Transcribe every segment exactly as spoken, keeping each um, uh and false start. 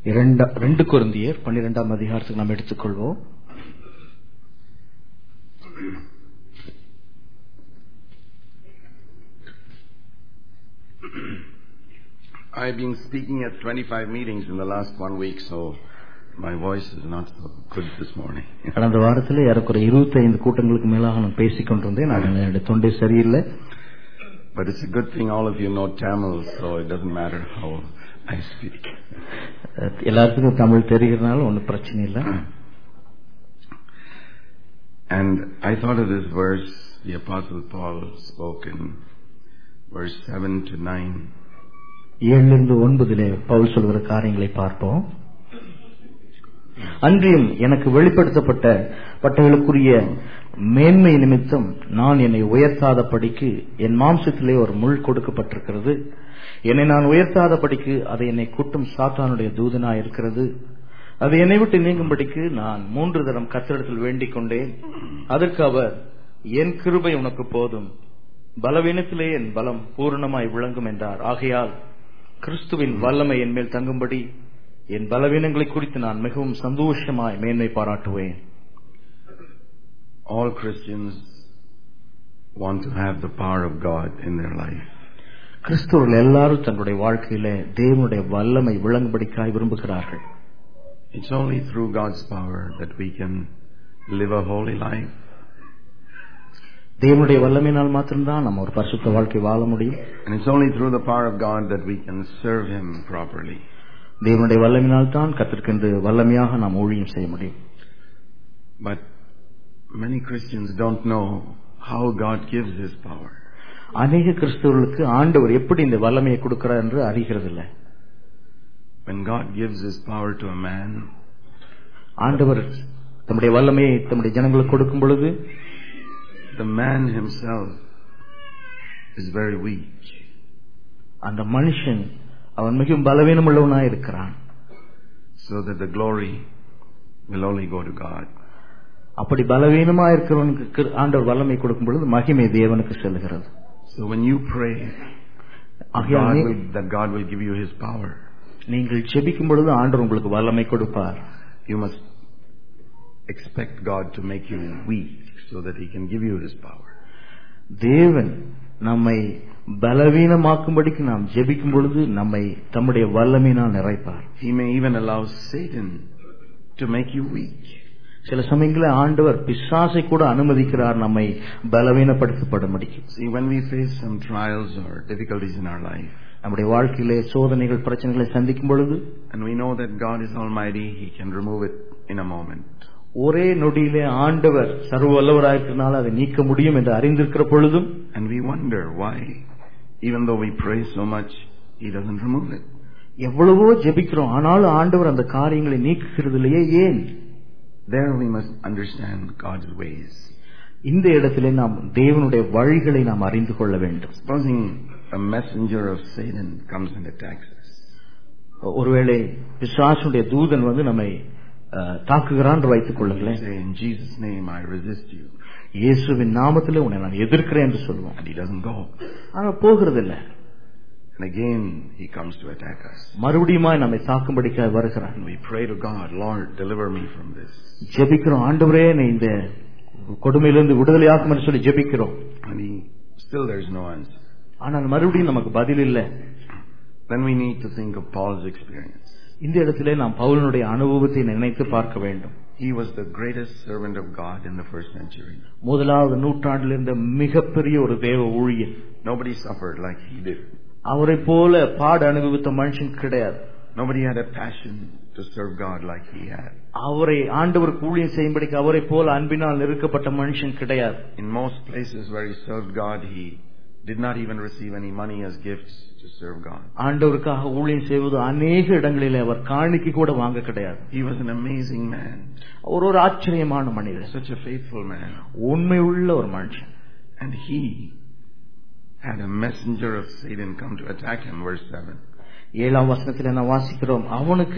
ரெண்டு கொரிந்தியர் பன்னிரெண்டாம் அதிகாரத்துக்கு நாம் எடுத்துக்கொள்வோம். I've been speaking at twenty-five meetings in the last one week, so my voice is not so good this morning. கடந்த வாரத்தில் ஏறக்குறைய இருபத்தைந்து கூட்டங்களுக்கு மேலாக நான் பேசிக் கொண்டிருந்தேன். என்னுடைய தொண்டை சரியில்லை. But it's a good thing all of you know Tamil, so it doesn't matter how I speak. எல்லாருக்கும் தமிழ் தெரிகிறதுனால ஒன்றும் பிரச்சனை இல்லை. And I thought of this verse the Apostle Paul spoke in verse seven to nine. ஏழிலிருந்து ஒன்பதிலே பவுல் சொல்கிற காரியங்களை பார்ப்போம். அன்றியும் எனக்கு வெளிப்படுத்தப்பட்ட பட்டங்களுக்குரிய மேன்மை நிமித்தம் நான் என்னை உயர்த்தாத படிக்கு என் மாம்சத்திலே ஒரு முள் கொடுக்கப்பட்டிருக்கிறது. என்னை நான் உயர்த்தாத படிக்கு அதை என்னை கூட்டும் சாத்தானுடைய தூதனாய் இருக்கிறது. அது என்னை விட்டு நீங்கும்படிக்கு நான் மூன்று தரம் கர்த்தரிடத்தில் வேண்டிக் கொண்டேன். அதற்கு அவர், என் கிருபை உனக்கு போதும், பலவீனத்திலே என் பலம் பூரணமாய் விளங்கும் என்றார். ஆகையால் கிறிஸ்துவின் வல்லமை என் மேல் தங்கும்படி என் பலவீனங்களை குறித்து நான் மிகவும் சந்தோஷமாய் மேன்மை பாராட்டுவேன். All Christians want to have the power of God in their life. கிறிஸ்துவர்கள் எல்லாரும் தங்களுடைய வாழ்க்கையில தேவனுடைய வல்லமை விளங்கும்படிக்காய் விரும்புகிறார்கள். It's only through God's power that we can live a holy life. தேவனுடைய வல்லமையினால் மாத்திரம்தான் நம்ம ஒரு பரிசுத்த வாழ்க்கை வாழ முடியும். And it's only through the power of God that we can serve Him properly. தேவனுடைய வல்லமையினால் தான் கர்த்தருக்கு வல்லமையாக நாம் ஊழியம் செய்ய முடியும். But many Christians don't know how God gives His power. அநேக கிறிஸ்தவர்களுக்கு ஆண்டவர் எப்படி இந்த வல்லமையை கொடுக்கிறார் என்று அறிகிறதில்லை. When God gives His power to a man, ஆண்டவர் தம்முடைய வல்லமையை தம்முடைய ஜனங்களுக்கு கொடுக்கும் பொழுது the man himself is very weak. அந்த மனுஷன் அவன் மிகவும் பலவீனம் உள்ளவனாய் இருக்கிறான். So that the glory will only go to God. அப்படி பலவீனமா இருக்கிறவனுக்கு ஆண்டவர் வல்லமை கொடுக்கும் பொழுது மகிமை தேவனுக்கு செல்கிறது. So when you pray, God will, that God will give you His power. நீங்கள் ஜெபிக்கும் பொழுது ஆண்டவர் உங்களுக்கு வல்லமை கொடுப்பார். You must expect God to make you weak so that He can give you His power. தேவன் நம்மை பலவீனமாக்கும்படிக்கு நாம் ஜெபிக்கும் பொழுது நம்மை தம்முடைய வல்லமையினால் நிறைப்பார். He may even allow Satan to make you weak. சில சமயங்களில் ஆண்டவர் பிசாசை கூட அனுமதிக்கிறார் நம்மை பலவீனப்படுத்தப்படும்படிக்கு. See, when we face some trials or difficulties in our life, நம்முடைய வாழ்க்கையிலே சோதனைகள் பிரச்சனைகளை சந்திக்கும் பொழுது, and we know that God is almighty, He can remove it in a moment. ஒரே நொடியிலே ஆண்டவர் சர்வ வல்லவராயிருக்கிறனால அதை நீக்க முடியும் என்று அறிந்திருக்கிற பொழுதும், and we wonder why even though we pray so much He doesn't remove it. எவ்வளவோ ஜெபிக்கிறோம், ஆனாலும் ஆண்டவர் அந்த காரியங்களை நீக்குகிறதிலேயே ஏன்? There we must understand God's ways. இந்த இடத்திலே நாம் தேவனுடைய வழிகளை நாம் அறிந்து கொள்ள வேண்டும். Supposing a messenger of Satan comes and attacks us. ஒருவேளை பிசாசுடைய தூதன் வந்து நம்மை தாக்குகிறான் என்று வைத்துக் கொள்ளுங்களேன். Say, in Jesus' name I resist you. இயேசுவின் நாமத்திலே உன்னை நான் எதிர்க்கிறேன் என்று சொல்லுவோம். And he doesn't go. ஆனா போகிறதில்லை. And again he comes to attack us. மறுபடியும் நம்மை தாக்கும்படிக்காக வருகிறான். And we pray to God, Lord, deliver me from this. ஜெபிக்கிறோம், ஆண்டவரே என்னை இந்த கொடுமையிலிருந்து விடுதலையாக்கும் என்று சொல்லி ஜெபிக்கிறோம். And he still there's no answer. ஆனால் மறுபடியும் நமக்கு பதில் இல்லை. Then we need to think of Paul's experience. இந்த இடத்திலே நாம் பவுலினுடைய அனுபவத்தை நினைத்து பார்க்க வேண்டும். He was the greatest servant of God in the first century. முதலாவது நூற்றாண்டில் இருந்த மிகப்பெரிய ஒரு தேவ ஊழியர். Nobody suffered like he did. அவரை போல பாட அனுபவித்த மனுஷன் கிடையாது. Nobody had a passion to serve God like he had. அவரை ஆண்டவருக்கு ஊழியம் செய்யும்படிக்கு அவரை போல அன்பினால் நெருக்கப்பட்ட மனுஷன் கிடையாது. In most places where he served God, he did not even receive any money as gifts to serve God. ஆண்டவருக்காக ஊழியம் செய்வது அநேக இடங்களிலே அவர் காணிக்கை கூட வாங்க கிடையாது. He was an amazing man. அவர் ஒரு ஆச்சரியமான மனிதர். Such a faithful man. உண்மையுள்ள ஒரு மனுஷன். And he had a messenger of Satan come to attack him, verse seven. ஏழாம் வசனத்தில் என்ன வாசிக்கிறோம்? அவனுக்கு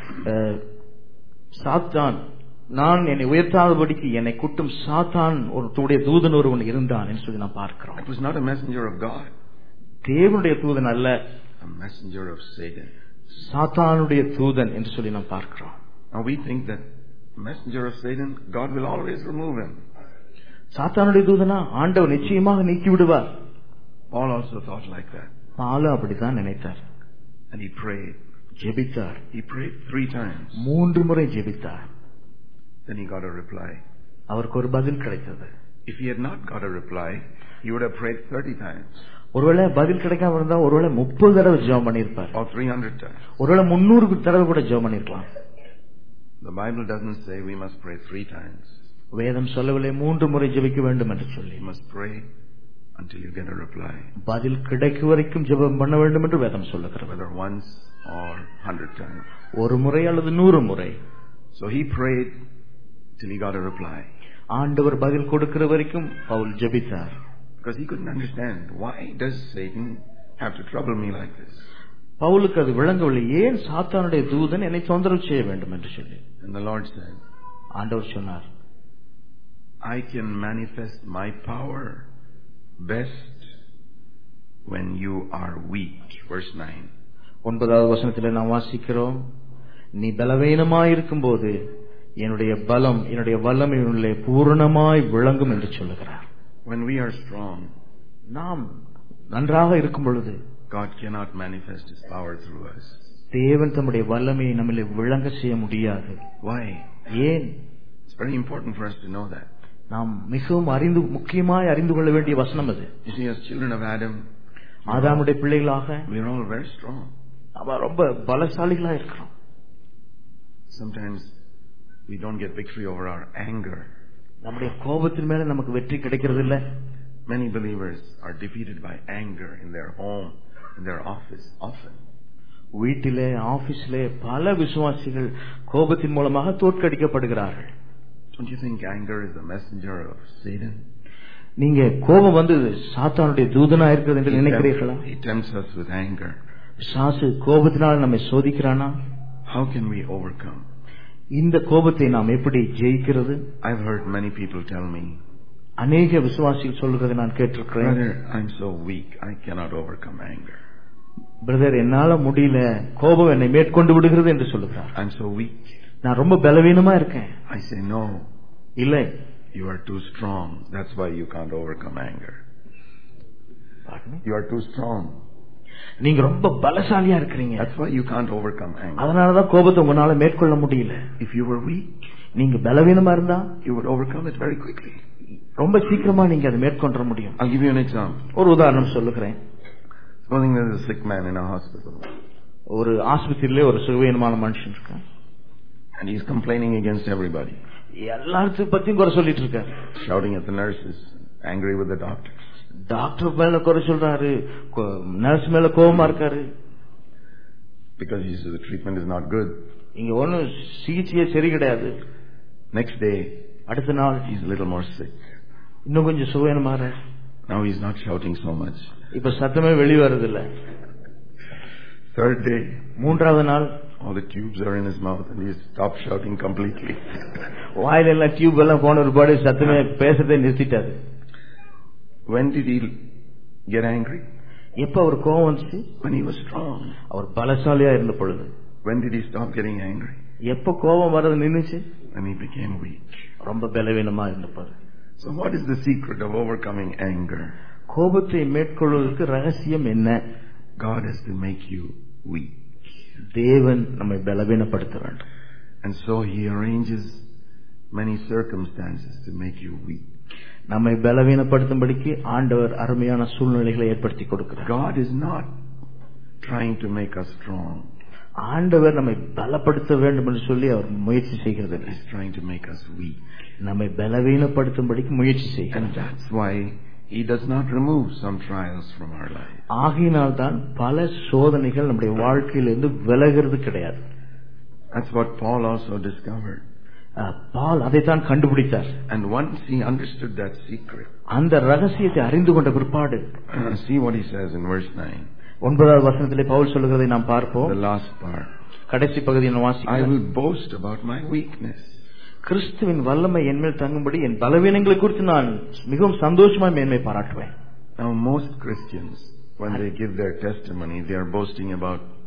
சாத்தான், நான் என்னை உயர்த்தாதபடிக்கு என்னை குட்டும் சாத்தான் ஒரு தூடைய தூதன் ஒருவன் இருந்தான் என்று சொல்லி நான் பார்க்கிறோம். It was not a messenger of God. தேவனுடைய தூதன் அல்ல, a messenger of Satan. சாத்தானுடைய தூதன் என்று சொல்லி நாம் பார்க்கிறோம். Now we think that messenger of Satan, God will always remove him. சாத்தானுடைய தூதனா ஆண்டவர் நிச்சயமாக நீக்கி விடுவார். Paul also thought like that. Pavul அப்படித்தான் நினைத்தார். And he prayed. ஜெபித்தார். He prayed three times. மூன்று முறை ஜெபித்தார். Then he got a reply. அவருக்கு ஒரு பதில் கிடைத்தது. If he had not got a reply, he would have prayed thirty times. ஒருவேளை பதில் கிடைக்காம இருந்தா ஒருவேளை முப்பது தடவை ஜெபம் பண்ணிருப்பார். Or three hundred times. ஒருவேளை முன்னூறு தடவை கூட ஜெபம் பண்ணிருக்கலாம். The Bible doesn't say we must pray three times. வேதம் சொல்லவில்லை மூன்று முறை ஜெபிக்க வேண்டும் என்று சொல்லி. You must pray until you get a reply. பதில் கிடைக்கும் வரைக்கும் ஜெபம் பண்ண வேண்டும் என்று வேதம் சொல்லுகிறது. Whether once or hundred times. ஒரு முறை அல்லது நூறு முறை. So he prayed till he got a reply. ஆண்டவர் பதில் கொடுக்கிற வரைக்கும் பவுல் ஜெபித்தார். Because he couldn't understand, why does Satan have to trouble me like this? பவுலுக்கு அது விளங்கவில்லை, ஏன் சாத்தானுடைய தூதன் என்னை தொந்தரவு செய்ய வேண்டும் என்று சொல்லி. And the Lord said, ஆண்டவர் சொன்னார், I can manifest my power best when you are weak. Verse nine. ஒன்பதாவது வசனத்திலே நாம் வாசிக்கிறோம், நீ பலவீனமாய் இருக்கும் போது என்னுடைய பலம் என்னுடைய வல்லமையிலே பூரணமாய் விளங்கும் என்று சொல்லுகிறார். When we are strong, நாம் நன்றாக இருக்கும் பொழுது God cannot manifest his power through us. தேவன் தம்முடைய வல்லமையை நம்மிலே விளங்க செய்ய முடியாது. Why? ஏன்? It's very important for us to know that. நாம் மிகவும் அறிந்து முக்கியமாய் அறிந்து கொள்ள வேண்டிய வசனம் அது. You see, as children of Adam, ஆதாமுடைய பிள்ளைகளாக we are all very strong. நாம ரொம்ப பலசாலிகளா இருக்கிறோம். Sometimes we don't get victory over our anger. நம்முடைய கோபத்தின் மேல நமக்கு வெற்றி கிடைக்கிறது இல்ல. Many believers are defeated by anger in their home, in their office, often. வீட்டிலே ஆபீஸ்ல பல விசுவாசிகள் கோபத்தின் மூலமாக தோற்கடிக்கப்படுகிறார்கள். Don't you think anger is the messenger of Satan? நீங்க கோபம் வந்து சாத்தானுடைய தூதனா இருக்கிறது என்று நினைக்கிறீர்களா? He tempts us with anger. சாசு கோபத்தினால நம்மை சோதிக்கிறானா? How can we overcome? இந்த கோபத்தை நாம் எப்படி ஜெயிக்கிறது? I've heard many people tell me, அநேக விசுவாசிகள் சொல்கிறதை நான் கேட்டிருக்கிறேன். Brother, I'm so weak, I cannot overcome anger. Brother, என்னால முடியல, கோபம் என்னை மேற்கொண்டு விடுகிறது என்று சொல்லுகிறார். I'm so weak. நான் ரொம்ப பலவீனமா இருக்கேன். I say no. இல்லை, you are too strong. That's why you can't overcome anger. You are too strong. நீங்க ரொம்ப பலசாலியா இருக்கிறீங்க. That's why you can't overcome anger. அதனாலதான் கோபத்தை உங்களால மேற்கொள்ள முடியல. If you were weak, நீங்க பலவீனமா இருந்தா you would overcome it very quickly. ரொம்ப சீக்கிரமா நீங்க அதை மேற்கொள்ள முடியும். I'll give you an example. ஒரு உதாரணம் சொல்லுகிறேன். Supposing there's a sick man in a hospital. ஒரு ஆஸ்பத்திரியிலே ஒரு சுகவீனமான மனுஷன் இருக்கான். And he's complaining against everybody. எல்லாத்தையும் பத்தியும் குறை சொல்லிட்டு இருக்காரு. Shouting at the nurses, angry with the doctors. Doctor மேல குறை சொல்றாரு, நர்ஸ் மேல கோபமா இருக்காரு. Because he says the treatment is not good. இங்க ஒன்னும் சிகிச்சையே சரி கிடையாது. Next day, அடுத்த நாள் he's a little more sick. இன்னும் கொஞ்சம் சுகவீனமாற. Now he's not shouting so much. இப்ப சத்தமே வெளி வருது இல்ல. Third day, மூன்றாவது நாள், all the tubes are in his mouth and he's stopped shouting completely. வாயில எல்லாம் டியூப் எல்லாம் போன ஒருபாடு சத்தமே பேசுறதை நிறுத்திட்டாரு. When did he get angry? எப்ப அவர் கோபம் வந்துச்சு? When he was strong. அவர் பலசாலியா இருந்த பொழுது. When did he stop getting angry? எப்ப கோபம் வரது நின்னுச்சு? When he became weak. ரொம்ப பலவீனமா இருந்தப்பாரு. So what is the secret of overcoming anger? கோபத்தை மேற்கொள்வதற்கு ரகசியம் என்ன? God has to make you weak. தேவன் நம்மை பலவீனப்படுத்த வேண்டும். And so he arranges many circumstances to make you weak. நம்மை பலவீனப்படுத்தும்படிக்கு ஆண்டவர் அருமையான சூழ்நிலைகளை ஏற்படுத்தி கொடுக்கிறார். God is not trying to make us strong. ஆண்டவர் நம்மை பலப்படுத்த வேண்டும் என்று சொல்லி அவர் முயற்சி செய்கிறது. He is trying to make us weak. நம்மை பலவீனப்படுத்தும்படிக்கு முயற்சி செய்கிறார். And that's why he does not remove some trials from our life. ஆகையினால் தான் பல சோதனைகள் நம்முடைய வாழ்க்கையிலிருந்து விலகிறது கிடையாது. That's what Paul also discovered. பால் அதைத்தான் கண்டுபிடித்தார். And once he understood that secret, அந்த ரகசியத்தை அறிந்து கொண்ட பிற்பாடு, see what he says in verse nine. ஒன்பதாவது வசனத்திலே பவுல் சொல்லுகிறதை நாம் பார்ப்போம். The last part. கடைசி பகுதியை வாசிக்கிறோம். I will boast about my weakness. கிறிஸ்துவின் வல்லமை என்மேல் தங்கும்படி என் பலவீனங்களை குறித்து நான் மிகவும் சந்தோஷமா மேன்மை பாராட்டுவேன். Now most Christians, when they give their testimony, they are boasting about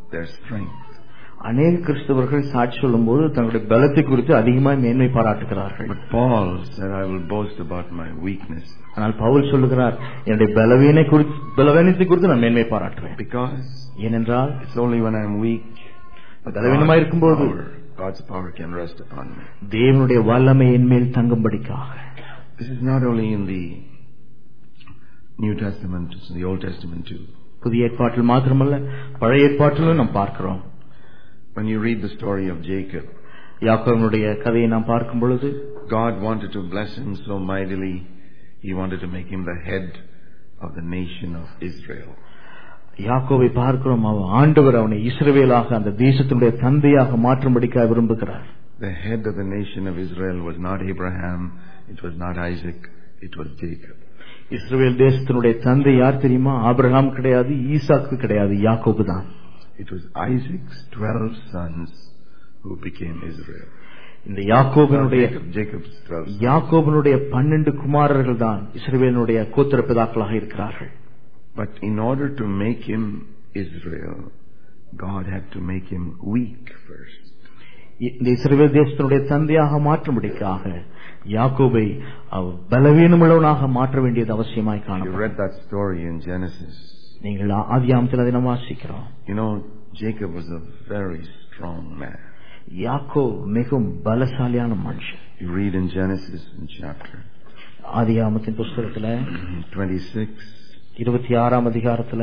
their strength. அநேக கிறிஸ்தவர்கள் சாட்சி சொல்லும்போது தங்களுடைய பலத்தை குறித்து அதிகமாக மேன்மை பாராட்டுகிறார்கள். But Paul said, I will boast about my weakness. ஆனால் பவுல் சொல்லுகிறார், என்னுடைய பலவீனை குறித்து பலவீனத்தை குறித்து நான் மேன்மை பாராட்டுவேன். Because ஏனென்றால் it's only when I'm weak பலவீனமாக இருக்கும்போது God's power can rest upon me. தேவனுடைய வல்லமை என் மேல் தங்கும்படிக்காக. This is not only in the New Testament, it's in the Old Testament too. புதிய ஏற்பாட்டில் மாத்திரமல்ல, பழைய ஏற்பாட்டிலும் நாம் பார்க்கிறோம். When you read the story of Jacob, யாக்கோபுடைய கதையை நாம் பார்க்கும் பொழுது, God wanted to bless him so mightily, he wanted to make him the head of the nation of Israel. யாக்கோபை பார்க்கிறோம், அவன் ஆண்டவர் அவனை இஸ்ரவேலாக அந்த தேசத்தினுடைய தந்தையாக மாற்றும்படிக்காக விரும்புகிறார். The head of the nation of Israel was not Abraham, it was not Isaac, it was Jacob. இஸ்ரவேல் தேசத்தினுடைய தந்தை யார் தெரியுமா? ஆபிரகாம் கிடையாது, ஈசாக்கு கிடையாது, யாக்கோபு தான். It was Isaac's twelve sons who became Israel. இந்த யாக்கோபனுடைய Jacob's twelve யாக்கோபனுடைய பன்னெண்டு குமாரர்கள் தான் இஸ்ரவேலுடைய கோத்திர பிதாக்களாக இருக்கிறார்கள். But in order to make him Israel, God had to make him weak first. இந்த இஸ்ரவேல் தேசத்தினுடைய தந்தையாக மாற்றும்படிக்காக யாக்கோபை பலவீனமுள்ளவனாக மாற்ற வேண்டியது அவசியமாய் காணப்படும். You read that story in Genesis. நீங்கள் ஆதியாகமத்தில் அதை நாம் வாசிக்கிறோம். You know, Jacob was a very strong man. யாக்கோபு மிகவும் பலசாலியான மனுஷன். You read in Genesis in chapter ஆதியாகமத்தின் புத்தகத்துல twenty-six, இருபத்தி ஆறாம் அதிகாரத்துல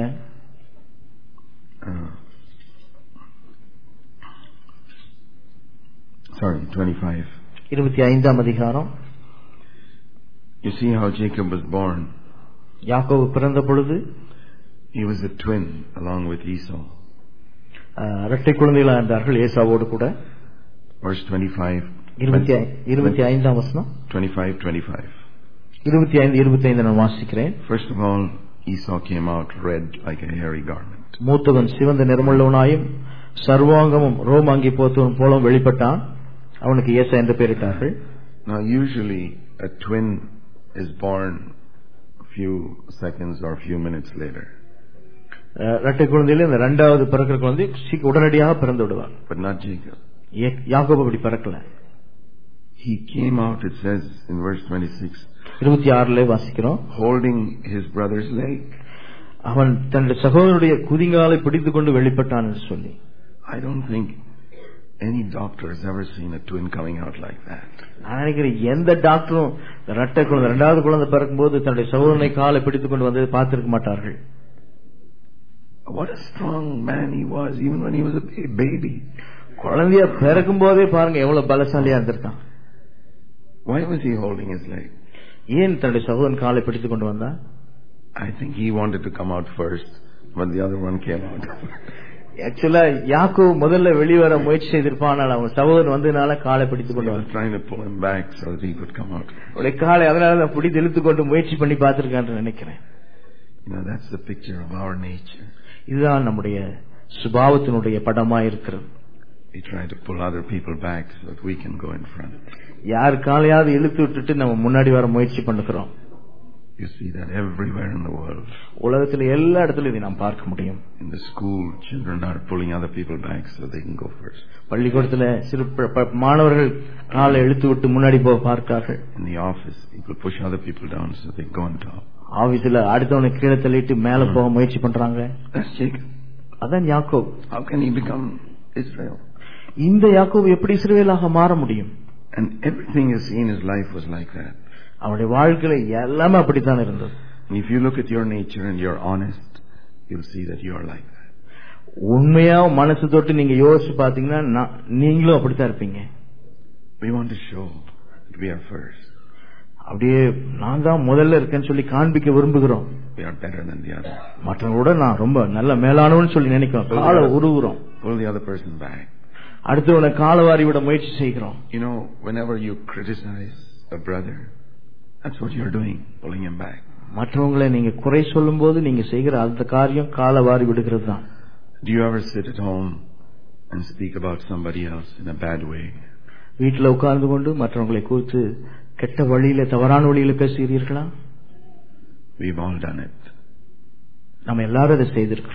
uh, sorry, twenty-five. இருபத்தி ஐந்தாம் அதிகாரம். You see how Jacob was born. யாக்கோபு பிறந்த பொழுது he was a twin along with Esau. இரட்டை குழந்தைகளா இருந்தார்கள் ஏசாவோடு கூட. Verse twenty-five. இருபத்தி ஐந்தாம் வசனம். twenty-five twenty-five. இருபத்தி ஐந்து இருபத்தி ஐந்து நான் வாசிக்கிறேன். First of all, Esau came out red like a hairy garment. மூத்தவன் சிவந்த நிறமுள்ளவனாயும் சர்வாங்கமும் ரோமாங்கி போத்தவன் போலும் வெளிப்பட்டான். அவனுக்கு ஏசா என்று பெயரிட்டார்கள். Now usually a twin is born a few seconds or a few minutes later. இரட்டை குழந்தையில இந்த இரண்டாவது பிறக்கிற குழந்தை உடனடியாக பிறந்து விடுவார். But not Jacob. யாக்கோபு அப்படி பிறக்கல. He came out, it says in verse twenty-six. இருபத்தி ஆறுல வாசிக்கிறோம். Holding his brother's leg. அவன் தன்னுடைய சகோதரனுடைய குதிங்காலை பிடித்துக் கொண்டு வெளிப்பட்டான் என்று சொல்லி. I don't think any doctor has ever seen a twin coming out like that. நான் நினைக்கிறேன் எந்த டாக்டரும் இரட்டை குழந்தை இரண்டாவது குழந்தை பிறக்கும் போது தன்னுடைய சகோதரனை காலை பிடித்துக் கொண்டு வந்து பார்த்திருக்க மாட்டார்கள். What a strong man he was, even when he was a baby. குழந்தைய பிறக்கும் போதே பாருங்க எவ்வளவு பலசாலியா இருந்திருக்கான். Why was he holding his leg? ஏன் தன்னுடைய சகோதரன் காலை பிடித்துக் கொண்டு வந்தா? I think he wanted to come out first, but the other one came out. ஆக்சுவலா யாக்கோபு முதல்ல வெளிவர முயற்சி செய்திருப்பான். அவன் சகோதரன் வந்ததுனால காலை பிடித்துக் கொண்டு வந்தான். Trying to pull him back so that he could come out. அவருடைய காலை அதனால பிடித்து இழுத்துக் கொண்டு முயற்சி பண்ணி பார்த்திருக்கான்னு நினைக்கிறேன். You know, that's the picture of our nature. இதுதான் நம்முடைய சுபாவத்தினுடைய படமா இருக்கிறது. We try to pull other people back so that we can go in front. யார் காலையாவது இழுத்து விட்டுட்டு நம்ம முன்னாடி வர முயற்சி பண்ணுகிறோம். You see that everywhere in the world. உலகத்துல எல்லா இடத்துலயும் இதை நாம் பார்க்க முடியும். In the school, children are pulling other people back so they can go first. பள்ளிக்கூடத்துல சிறு மாணவர்கள் காலை இழுத்து விட்டு முன்னாடி போக பார்க்கிறார்கள். In the office, people push other people down so they go on top. ஆபீஸ்ல அடுத்தவனை கீழே தள்ளிட்டு மேல போக முயற்சி பண்றாங்க. That's Jacob. அதான் யாக்கோபு. How can he become Israel? இந்த யாக்கோபு எப்படி இஸ்ரவேலாக மாற முடியும்? And everything you see in his life was like that. அவனுடைய வாழ்க்கையில எல்லாமே அப்படித்தான் இருந்தது. And if you look at your nature and you're honest, you'll see that you're like that. உண்மையா மனசு தொட்டு நீங்க யோசிச்சு பாத்தீங்கன்னா நீங்களும் அப்படித்தான் இருப்பீங்க. We want to show that we are first. அப்படியே நான் தான் முதல்ல இருக்கேன்னு சொல்லி காண்பிக்க விரும்புகிறோம். We are better than the other. மற்றவங்களோட நான் ரொம்ப நல்ல மேலானவன்னு சொல்லி நினைக்கிறோம். காலை உருவுறோம். Pull the other person back. அடுத்தவனை காலவாரி விட முயற்சி செய்கிறோம். You know, whenever you criticize a brother, that's what you're doing, pulling him back. மற்றவங்களை நீங்க குறை சொல்லும் போது நீங்க செய்கிற அந்த காரியம் காலவாரி விடுகிறது தான். Do you ever sit at home and speak about somebody else in a bad way? வீட்டில் உட்கார்ந்து கொண்டு மற்றவங்களை குறித்து கெட்ட வழியில தவறான வழியில பேசுகிறீர்களா? We've all done it. நம்ம எல்லாரும் அதை செய்திருக்கிறோம்.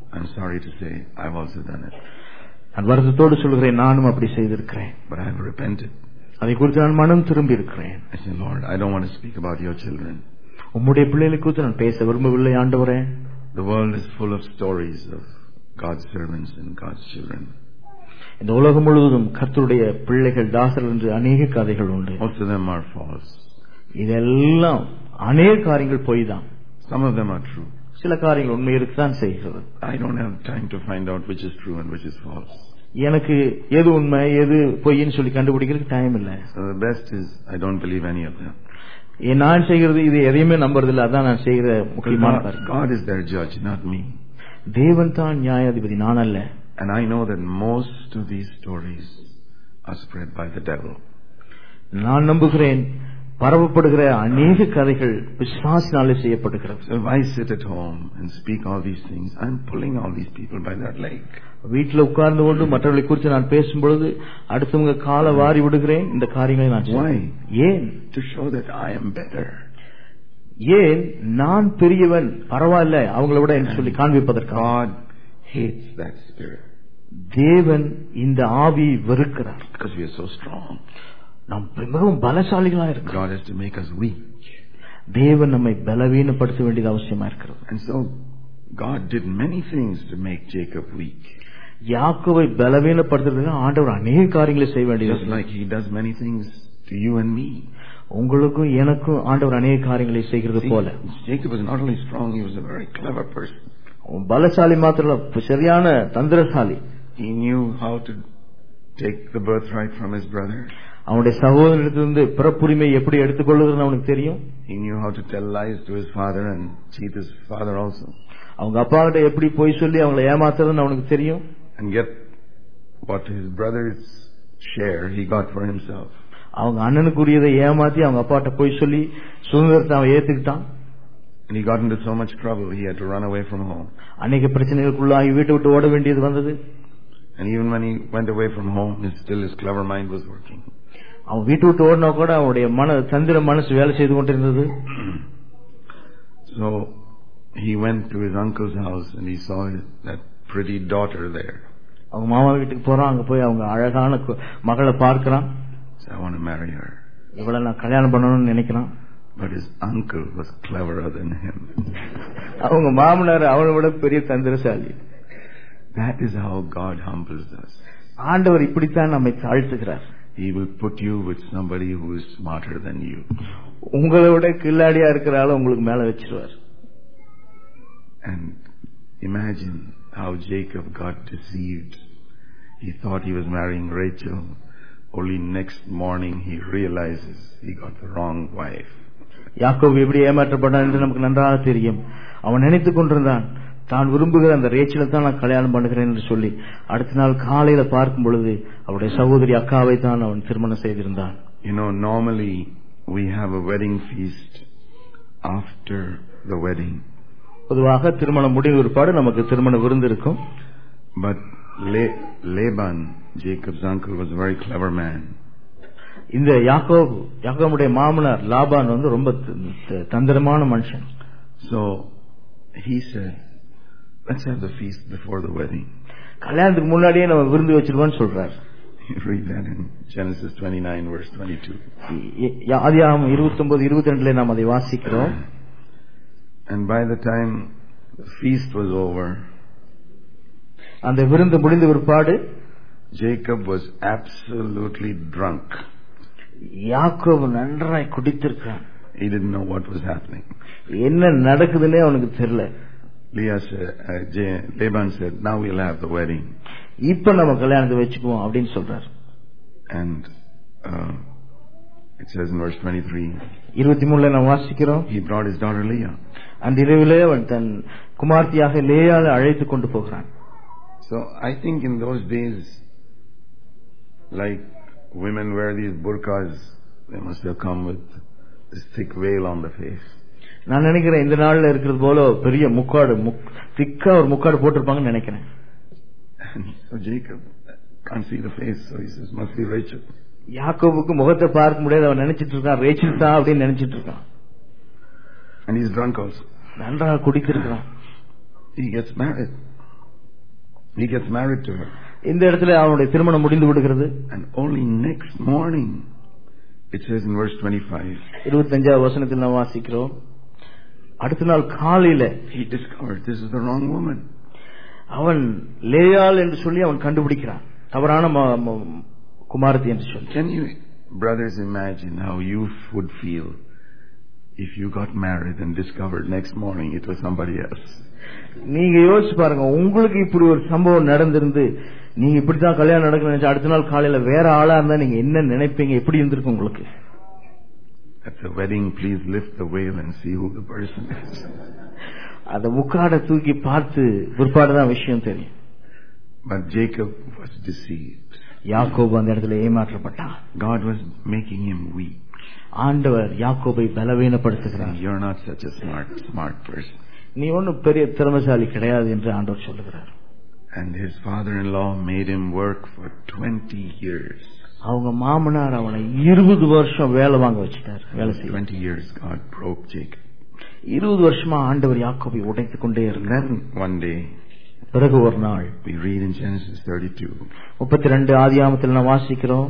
I'm sorry to say, I've also done it. நான் வருத்தத்தோடு சொல்கிறேன், நானும் அப்படி செய்திருக்கிறேன். But I've repented. அதை குறித்து நான் மனம் திரும்பி இருக்கிறேன். I said, Lord, I don't want to speak about your children. உம்முடைய பிள்ளைகளை குறித்து நான் பேச விரும்பவில்லை ஆண்டவரே. The world is full of stories of God's servants and God's children. இந்த உலகம் முழுவதும் கர்த்தருடைய பிள்ளைகள் தாசர்கள் என்று அநேக கதைகள் உண்டு. Most of them are false. இதெல்லாம் அநேக காரியங்கள் பொய் தான். Some of them are true. சில காரியங்கள் உண்மை இருக்குதான் செய்கிறது. I don't have time to find out which is true and which is false. எனக்கு எது உண்மை எது பொய்ன்னு சொல்லி கண்டுபிடிக்கிறதுக்கு டைம் இல்ல. So the best is I don't believe any of them. நான் செய்கிறது இது எதையுமே நம்புறதில்லை. அதான் நான் செய்கிற முக்கியமான காரியம். God is their judge, not me. தேவன் தான் நியாயாதிபதி, நான் அல்ல. And I know that most of these stories are spread by the devil. நான் நம்புகிறேன் பரவப்படுகிற அநேக கதைகள் பிசாசினாலே செய்யப்படுகிறது. So if I sit at home and speak all these things, I'm pulling all these people by their leg. வீட்டில் உட்கார்ந்து கொண்டு மற்றவர்களை குறித்து நான் பேசும்பொழுது அடுத்தவங்க காலை வாரி விடுகிறேன். இந்த காரியங்களை நான் Why? ஏன்? To show that I am better. ஏன் நான் பெரியவன் பரவாயில்ல அவங்கள விட என்று சொல்லி காண்பிப்பதற்கு. God hates that spirit. தேவன் இந்த ஆவி வெறுக்கிறார். Because we are so strong. நாம் மிகவும் பலசாலிகளா இருக்கிறோம். God has to make us weak. தேவன் நம்மை பலவீனப்படுத்த வேண்டியது அவசியமா இருக்கிறது. And so God did many things to make Jacob weak. யாக்கோபை பலவீனப்படுத்துறதுக்கு ஆண்டவர் அநேக காரியங்களை செய்ய வேண்டியது. Just like he does many things to you and me. உங்களுக்கும் எனக்கும் ஆண்டவர் அநேக காரியங்களை செய்கிறது போல. Jacob was not only strong, he was a very clever person. பலசாலி மாத்திரம் சரியான தந்திரசாலி. He knew how to take the birthright from his brother. அவனுடைய சகோதரனிடத்திலிருந்து பிறப்புரிமை எப்படி எடுத்துக்கொள்ளுகிறது அவனுக்கு தெரியும். He knew how to tell lies to his father and cheat his father also. அவங்க அப்பா கிட்ட எப்படி போய் சொல்லி அவங்களை ஏமாத்துறதுன்னு அவனுக்கு தெரியும். And get what his brother's share he got for himself. அவங்க அண்ணனுக்குரியதை ஏமாத்தி அவங்க அப்பாட்ட போய் சொல்லி சுதந்திரத்தை அவன் ஏத்துக்கிட்டான். And he got into so much trouble he had to run away from home. அநேக பிரச்சனைகளுக்குள்ளாகி வீட்டை விட்டு ஓட வேண்டியது வந்தது. And even when he went away from home, still his clever mind was working. அவன் வீட்டை விட்டு ஓடினா கூட அவனுடைய மன தந்திர மனசு வேலை செய்து கொண்டிருந்தது. So he went to his uncle's house and he saw that pretty daughter there. அவங்க மாமா வீட்டுக்கு போறான். அங்க போய் அவங்க அழகான மகளை பார்க்கிறான். So I want to marry her. இவளை நான் கல்யாணம் பண்ணணும்னு நினைக்கிறான். But his uncle was cleverer than him. அவங்க மாமனார் அவனை விட பெரிய தந்திரசாலி. That is how God humbles us. ஆண்டவர் இப்படித்தான் நம்மை தாழ்த்துகிறார். He will put you with somebody who is smarter than you. உங்களை விட கில்லாடியா இருக்கிற ஆளை உங்களுக்கு மேல வச்சிருவார். And imagine how Jacob got deceived. He thought he was marrying Rachel. Only next morning he realizes he got the wrong wife. யாக்கோபு எப்படி ஏமாற்றப்பட்டான் என்று நமக்கு நன்றாக தெரியும். அவன் நினைத்துக் கொண்டிருந்தான் தான் விரும்புகிற அந்த ரேச்சலை தான் நான் கல்யாணம் பண்ணுகிறேன் என்று சொல்லி அடுத்த நாள் காலையில பார்க்கும் பொழுது அவருடைய சகோதரி அக்காவை தான் அவன் திருமணம் செய்திருந்தான். You know, normally we have a wedding feast after the wedding. பொதுவாக திருமணம் முடிந்த பிற்பாடு நமக்கு திருமண விருந்து இருக்கும். But Le- Laban, Jacob's uncle, was a very clever man. இந்த யாக்கோபு யாக்கோபுடைய மாமனார் லாபான் வந்து ரொம்ப தந்திரமான மனுஷன். So he said, let's have the feast before the wedding. கல்யாணத்துக்கு முன்னாடியே நம்ம விருந்து வச்சிருவோம்னு சொல்றார். You read that in Genesis twenty-nine verse twenty-two. ஆதியாகமம் இருபத்தி ஒன்பது இருபத்தி ரெண்டுல நாம் அதை வாசிக்கிறோம். And by the time the feast was over, அந்த விருந்து முடிந்த பிற்பாடு Jacob was absolutely drunk. யாக்கோபு நன்றாய் குடித்திருக்கான். He didn't know what was happening. என்ன நடக்குதுன்னே அவனுக்கு தெரியல. Leah said, uh, J- Laban said, now we'll have the wedding. இப்ப நம்ம கல்யாணத்தை வச்சுக்குவோம் அப்படின்னு சொல்றார். And uh, it says in verse twenty-three, இருபத்தி மூணுல நாம் வாசிக்கிறோம். he brought his daughter Leah. அந்த இரவிலே அவன் தன் குமார்த்தியாக லேயாளை அழைத்துக் கொண்டு போகிறான். So I think in those days, like women wear these burqas, they must have come with this thick veil on the face. நான் நினைக்கிறேன் இந்த நாள்ல இருக்கிறது போல பெரிய முக்காடு திக்கா ஒரு முக்காடு போட்டிருப்பாங்கன்னு நினைக்கிறேன். So Jacob can't see the face, so he says, must be Rachel. யாக்கோபுக்கு முகத்தை பார்க்க முடியாது, அவன் நினைச்சிட்டு இருக்கான் ரேச்சல் தான் அப்படின்னு நினைச்சிட்டு இருக்கான். And he's drunk also. நன்றாக குடித்திருக்கிறான். He gets married. He gets married to her. இந்த இடத்துல அவனுடைய திருமணம் முடிந்து விடுகிறது. And only next morning, it says in verse twenty-five, இருபத்தஞ்சாவது வசனத்தில் நாம் வாசிக்கிறோம், அடுத்த நாள் காலையில he discovered this is the wrong woman. அவன் லேயாள் என்று சொல்லி அவன் கண்டுபிடிக்கிறான், தவறான குமாரத்தி என்று சொல்லி. Can you brothers imagine how you would feel if you got married and discovered next morning it was somebody else? நீங்க யோசிச்சு பாருங்க, உங்களுக்கு இப்படி ஒரு சம்பவம் நடந்திருந்து நீங்க இப்படித்தான் கல்யாணம் நடக்கணும் நினைச்சா அடுத்த நாள் காலையில வேற ஆளா இருந்தா நீங்க என்ன நினைப்பீங்க? எப்படி இருந்திருக்கும் உங்களுக்கு? At the wedding, please lift the veil and see who the person is. அத முக்காட தூக்கி பார்த்து பிற்பாடுதான் விஷயம் தெரியும். But Jacob was deceived. யாக்கோபு அந்த இடத்துல ஏமாற்றப்பட்டான். God was making him weak. ஆண்டவர் யாக்கோபை பலவீனப்படுத்துகிறார். You're not such a smart smart person. நீ ஒன்னும் பெரிய திறமைசாலி கிடையாது என்று ஆண்டவர் சொல்லுகிறார். And his father-in-law made him work for twenty years. அவங்க மாமனார் அவனை இருபது வருஷம் வேலை வாங்க வச்சிட்டார். வேலை செய்ய twenty years God broke Jacob. இருபது வருஷமா ஆண்டவர் யாக்கோபை உடைத்துக் கொண்டே இருந்தார். One day, பிறகு ஒரு நாள் we read in Genesis thirty-two. முப்பத்தி ரெண்டு ஆதியாகமத்தில் நாம் வாசிக்கிறோம்.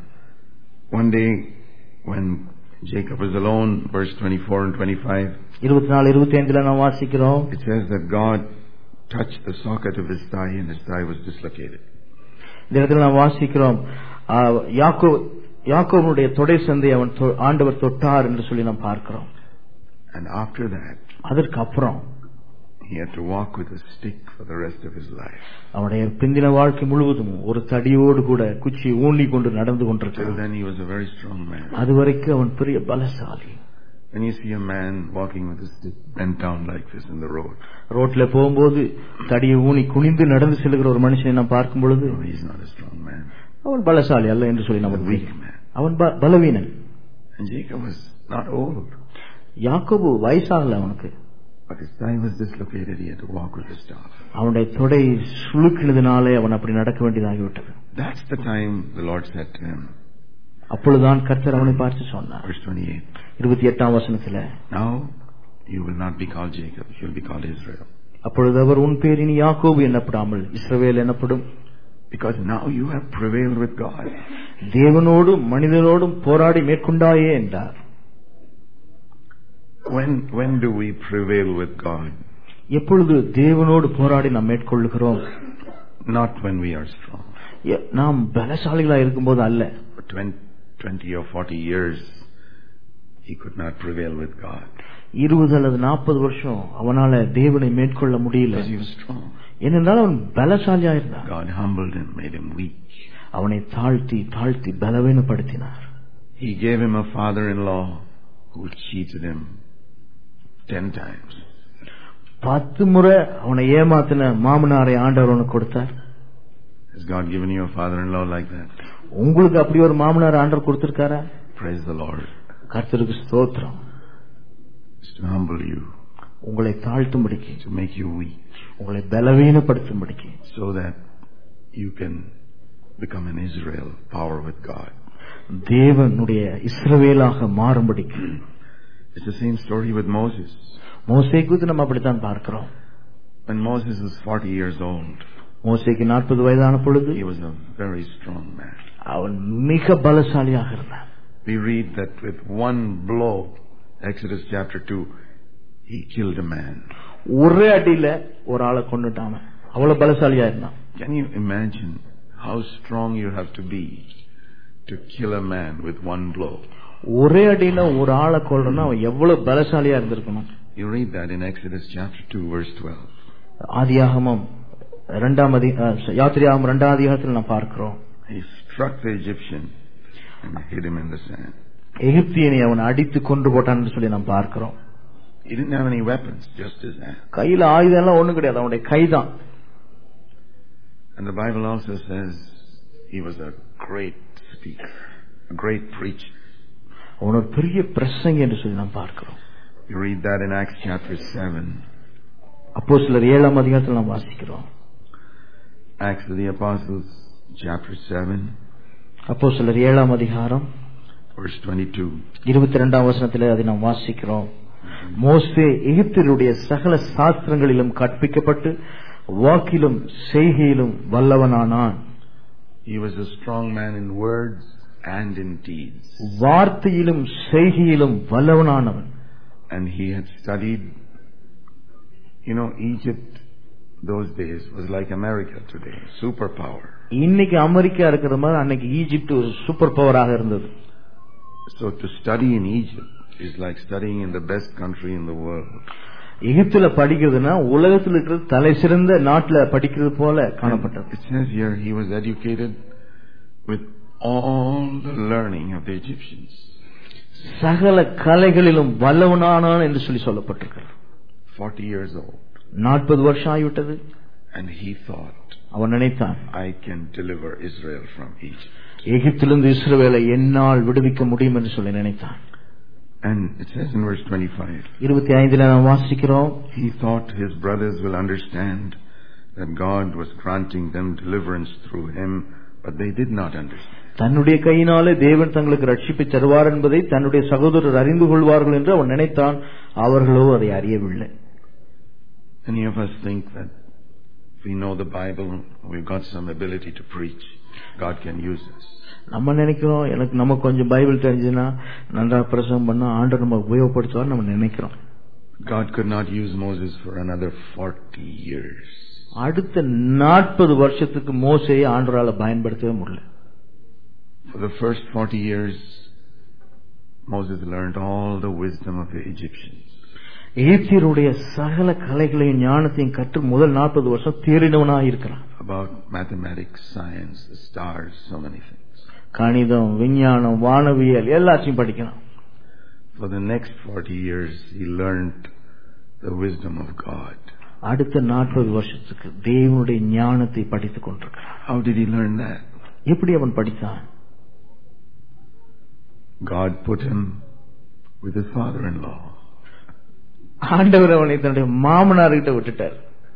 One day when Jacob was alone, verse twenty-four and twenty-five. இருபத்தி நாலு இருபத்தி ஐந்துல நாம் வாசிக்கிறோம். It says that God touched the socket of his thigh and his thigh was dislocated. இந்த இடத்துல நாம் வாசிக்கிறோம், யாக்கோ யாக்கோபுடைய தொடை சந்தை அவன் ஆண்டவர் தொட்டார் என்று சொல்லி நாம் பார்க்கிறோம். And after that, அதற்கு அப்புறம் he had to walk with a stick for the rest of his life. அவனுடைய பிந்தின வாழ்க்கை முழுவதும் ஒரு தடியோடு கூட குச்சி ஊனி கொண்டு நடந்து கொண்டிருக்கிறான். Till then he was a very strong man. அதுவரைக்கும் அவன் பெரிய பலசாலி. When you see a man walking with a stick bent down like this in the road, ரோட்ல போகும்போது தடியை ஊனி குனிந்து நடந்து செல்கிற ஒரு மனுஷனை நாம் பார்க்கும் பொழுது no, he is not a strong man. அவன் பலசாலி அல்ல என்று சொல்லி நமக்கு weak man. அவன் பலவீனன். And Jacob was not old. யாக்கோபு வயசாகல அவனுக்கு. But his thigh was dislocated. He had to walk with a staff. அவனுடைய தொடை சுளுக்கினதினாலே அவன் அப்படி நடக்க வேண்டியதாகிவிட்டது. That's the time the Lord said to him. அப்பொழுதுதான் கர்த்தர் அவனை பார்த்து சொன்னார். Verse twenty-eight. இருபத்தி எட்டாம் வசனத்துல, Now you will not be called Jacob, you will be called Israel. அப்பொழுது அவர் உன் பேர் இனி யாக்கோபு என்னப்படாமல் இஸ்ரவேல் எனப்படும். Because now you have prevailed with God. தேவனோடும் மனிதனோடும் போராடி மேற்கொண்டாயே என்றார். When when do we prevail with God? எப்பொழுது தேவனோடு போராடி நாம் மேற்கொள்ளுகிறோம்? Not when we are strong. நாம் பலசாலிகளா இருக்கும்போது அல்ல. For twenty or forty years he could not prevail with God. இருபது அல்லது நாற்பது வருஷம் அவனால தேவனை மேற்கொள்ள முடியல. Because he was strong. ஏனென்றால் அவன் பலசாலியா இருந்தான். God humbled him, made him weak. அவனை தாழ்த்தி தாழ்த்தி பலவீனப்படுத்தினார். He gave him a father-in-law who cheated him ten times. பத்து முறை அவனை ஏமாத்தின மாமனாரை ஆண்டவர் அவனுக்கு கொடுத்தார். Has God given you a father-in-law like that? உங்களுக்கு அப்படி ஒரு மாமனார் ஆண்டவர் கொடுத்திருக்காரா? Praise the Lord. கர்த்தருக்கு ஸ்தோத்திரம். It's to humble you, உங்களை தாழ்த்தும்படிக்கு, to make you weak, உங்களை பலவீனப்படுத்தும்படிக்கு, so that you can become an Israel, power with God. தேவனுடைய இஸ்ரவேலாக மாறும்படிக்கு. It's the same story with Moses. மோசேக்கு நம்ம அப்படித்தான் பார்க்கிறோம். When Moses was forty years old, மோசேக்கு நாற்பது வயதான பொழுது he was a very strong man. அவன் மிக பலசாலியாக இருந்தான். We read that with one blow, Exodus chapter two, he killed a man. ஒரே அடியில ஒரு ஆளை கொன்னுட்டான். அவ்வளவு பலசாலியா இருந்தான். Can you imagine how strong you have to be to kill a man with one blow? ஒரே அடியில ஒரு ஆளை கொல்றனா அவன் எவ்வளவு பலசாலியா இருந்திருக்கணும். You read that in Exodus chapter two verse twelve. ஆதியாகமம் இரண்டாம் யாத்திரையாகமம் இரண்டாம் அதிகாரத்தில் நாம் பார்க்கிறோம். He struck the Egyptian and hid him in the sand. எகிப்தியனை அவன் அடித்து கொன்று போட்டான் என்று சொல்லி நாம் பார்க்கிறோம். He didn't have any weapons, just his hand. கையில ஆயுதம் எல்லாம் ஒண்ணும் கிடையாது, அவனுடைய கைதான். And the Bible also says he was a great speaker, a great preacher. அவன் ஒரு பெரிய பிரசங்கி என்று சொல்லி நாம் பார்க்கிறோம். You read that in Acts chapter seven. அப்போஸ்தலர் ஏழாம் அதிகாரத்தில் நாம் வாசிக்கிறோம். Acts of the Apostles chapter seven. அப்போஸ்தலர் ஏழாம் அதிகாரம் verse twenty-two. இருபத்தி இரண்டாம் வசனத்திலே அதை நாம் வாசிக்கிறோம். மோசே எகிப்தியருடைய சகல சாஸ்திரங்களிலும் கற்பிக்கப்பட்டு வாக்கிலும் செய்கையிலும் வல்லவனானான். He was a strong man in words and in deeds. வார்த்தையிலும் செய்கையிலும் வல்லவனானவன். And he had studied, you know, Egypt those days was like America today, superpower. இன்னைக்கு அமெரிக்கா இருக்கிற மாதிரி அன்னைக்கு ஈஜிப்ட் ஒரு சூப்பர் பவராக இருந்தது. So to study in Egypt is like studying in the best country in the world. எகிப்துல படிக்கிறதுனா உலகத்தில் இருக்கிற தலை சிறந்த நாட்டுல படிக்கிறது போல காணப்பட்டது. It says here he was educated with all the learning of the Egyptians. சகல கலைகளிலும் வல்லவனானான் என்று சொல்லி சொல்லப்பட்டிருக்கிறது. forty years old. நாற்பது வருஷம் ஆகிவிட்டது. And he thought, அவன் நினைத்தான், I can deliver Israel from Egypt. எகிப்திலிருந்து இஸ்ரவேலை என்னால் விடுவிக்க முடியும் என்று சொல்லி நினைத்தான். And it says in verse twenty-five, இருபத்தி ஐந்துல நாம் வாசிக்கிறோம், he thought his brothers will understand that God was granting them deliverance through him, but they did not understand. தன்னுடைய கையினாலே தேவன் தங்களுக்கு ரட்சிப்பை தருவார் என்பதை தன்னுடைய சகோதரர் அறிந்து கொள்வார்கள் என்று அவன் நினைத்தான். அவர்களோ அதை அறியவில்லை. Many of us think that if we know the Bible, we've got some ability to preach. God can use us. நம்ம நினைக்கிறோம், எனக்கு நம்ம கொஞ்சம் பைபிள் தெரிஞ்சுன்னா நன்றா பிரசங்கம் பண்ணா ஆண்டவர் நம்ம உபயோகப்படுத்துவார் நம்ம நினைக்கிறோம். God could not use Moses for another forty years. அடுத்த நாற்பது வருஷத்துக்கு மோசேயை ஆண்டவரால பயன்படுத்தவே முடியல. For the first forty years, Moses learned all the wisdom of the Egyptians. எகிப்தியருடைய சகல கலைகளையும் ஞானத்தையும் கற்று முதல் நாற்பது வருஷம் தேறினவனாக இருக்கிறான். About mathematics, science, the stars, so many things. கணிதம், விஞ்ஞானம், வானவியல் எல்லாத்தையும் படிக்கிறான். For the next forty years, he learned the wisdom of God. அடுத்த நாற்பது வருஷத்துக்கு தேவனுடைய ஞானத்தை படித்துக் கொண்டிருக்கிறான். How did he learn that? எப்படி அவன் படித்தான்? God put him with his father-in-law. ஆண்டவர் அவனை தன்னுடைய மாமனார்கிட்ட விட்டுட்டார்.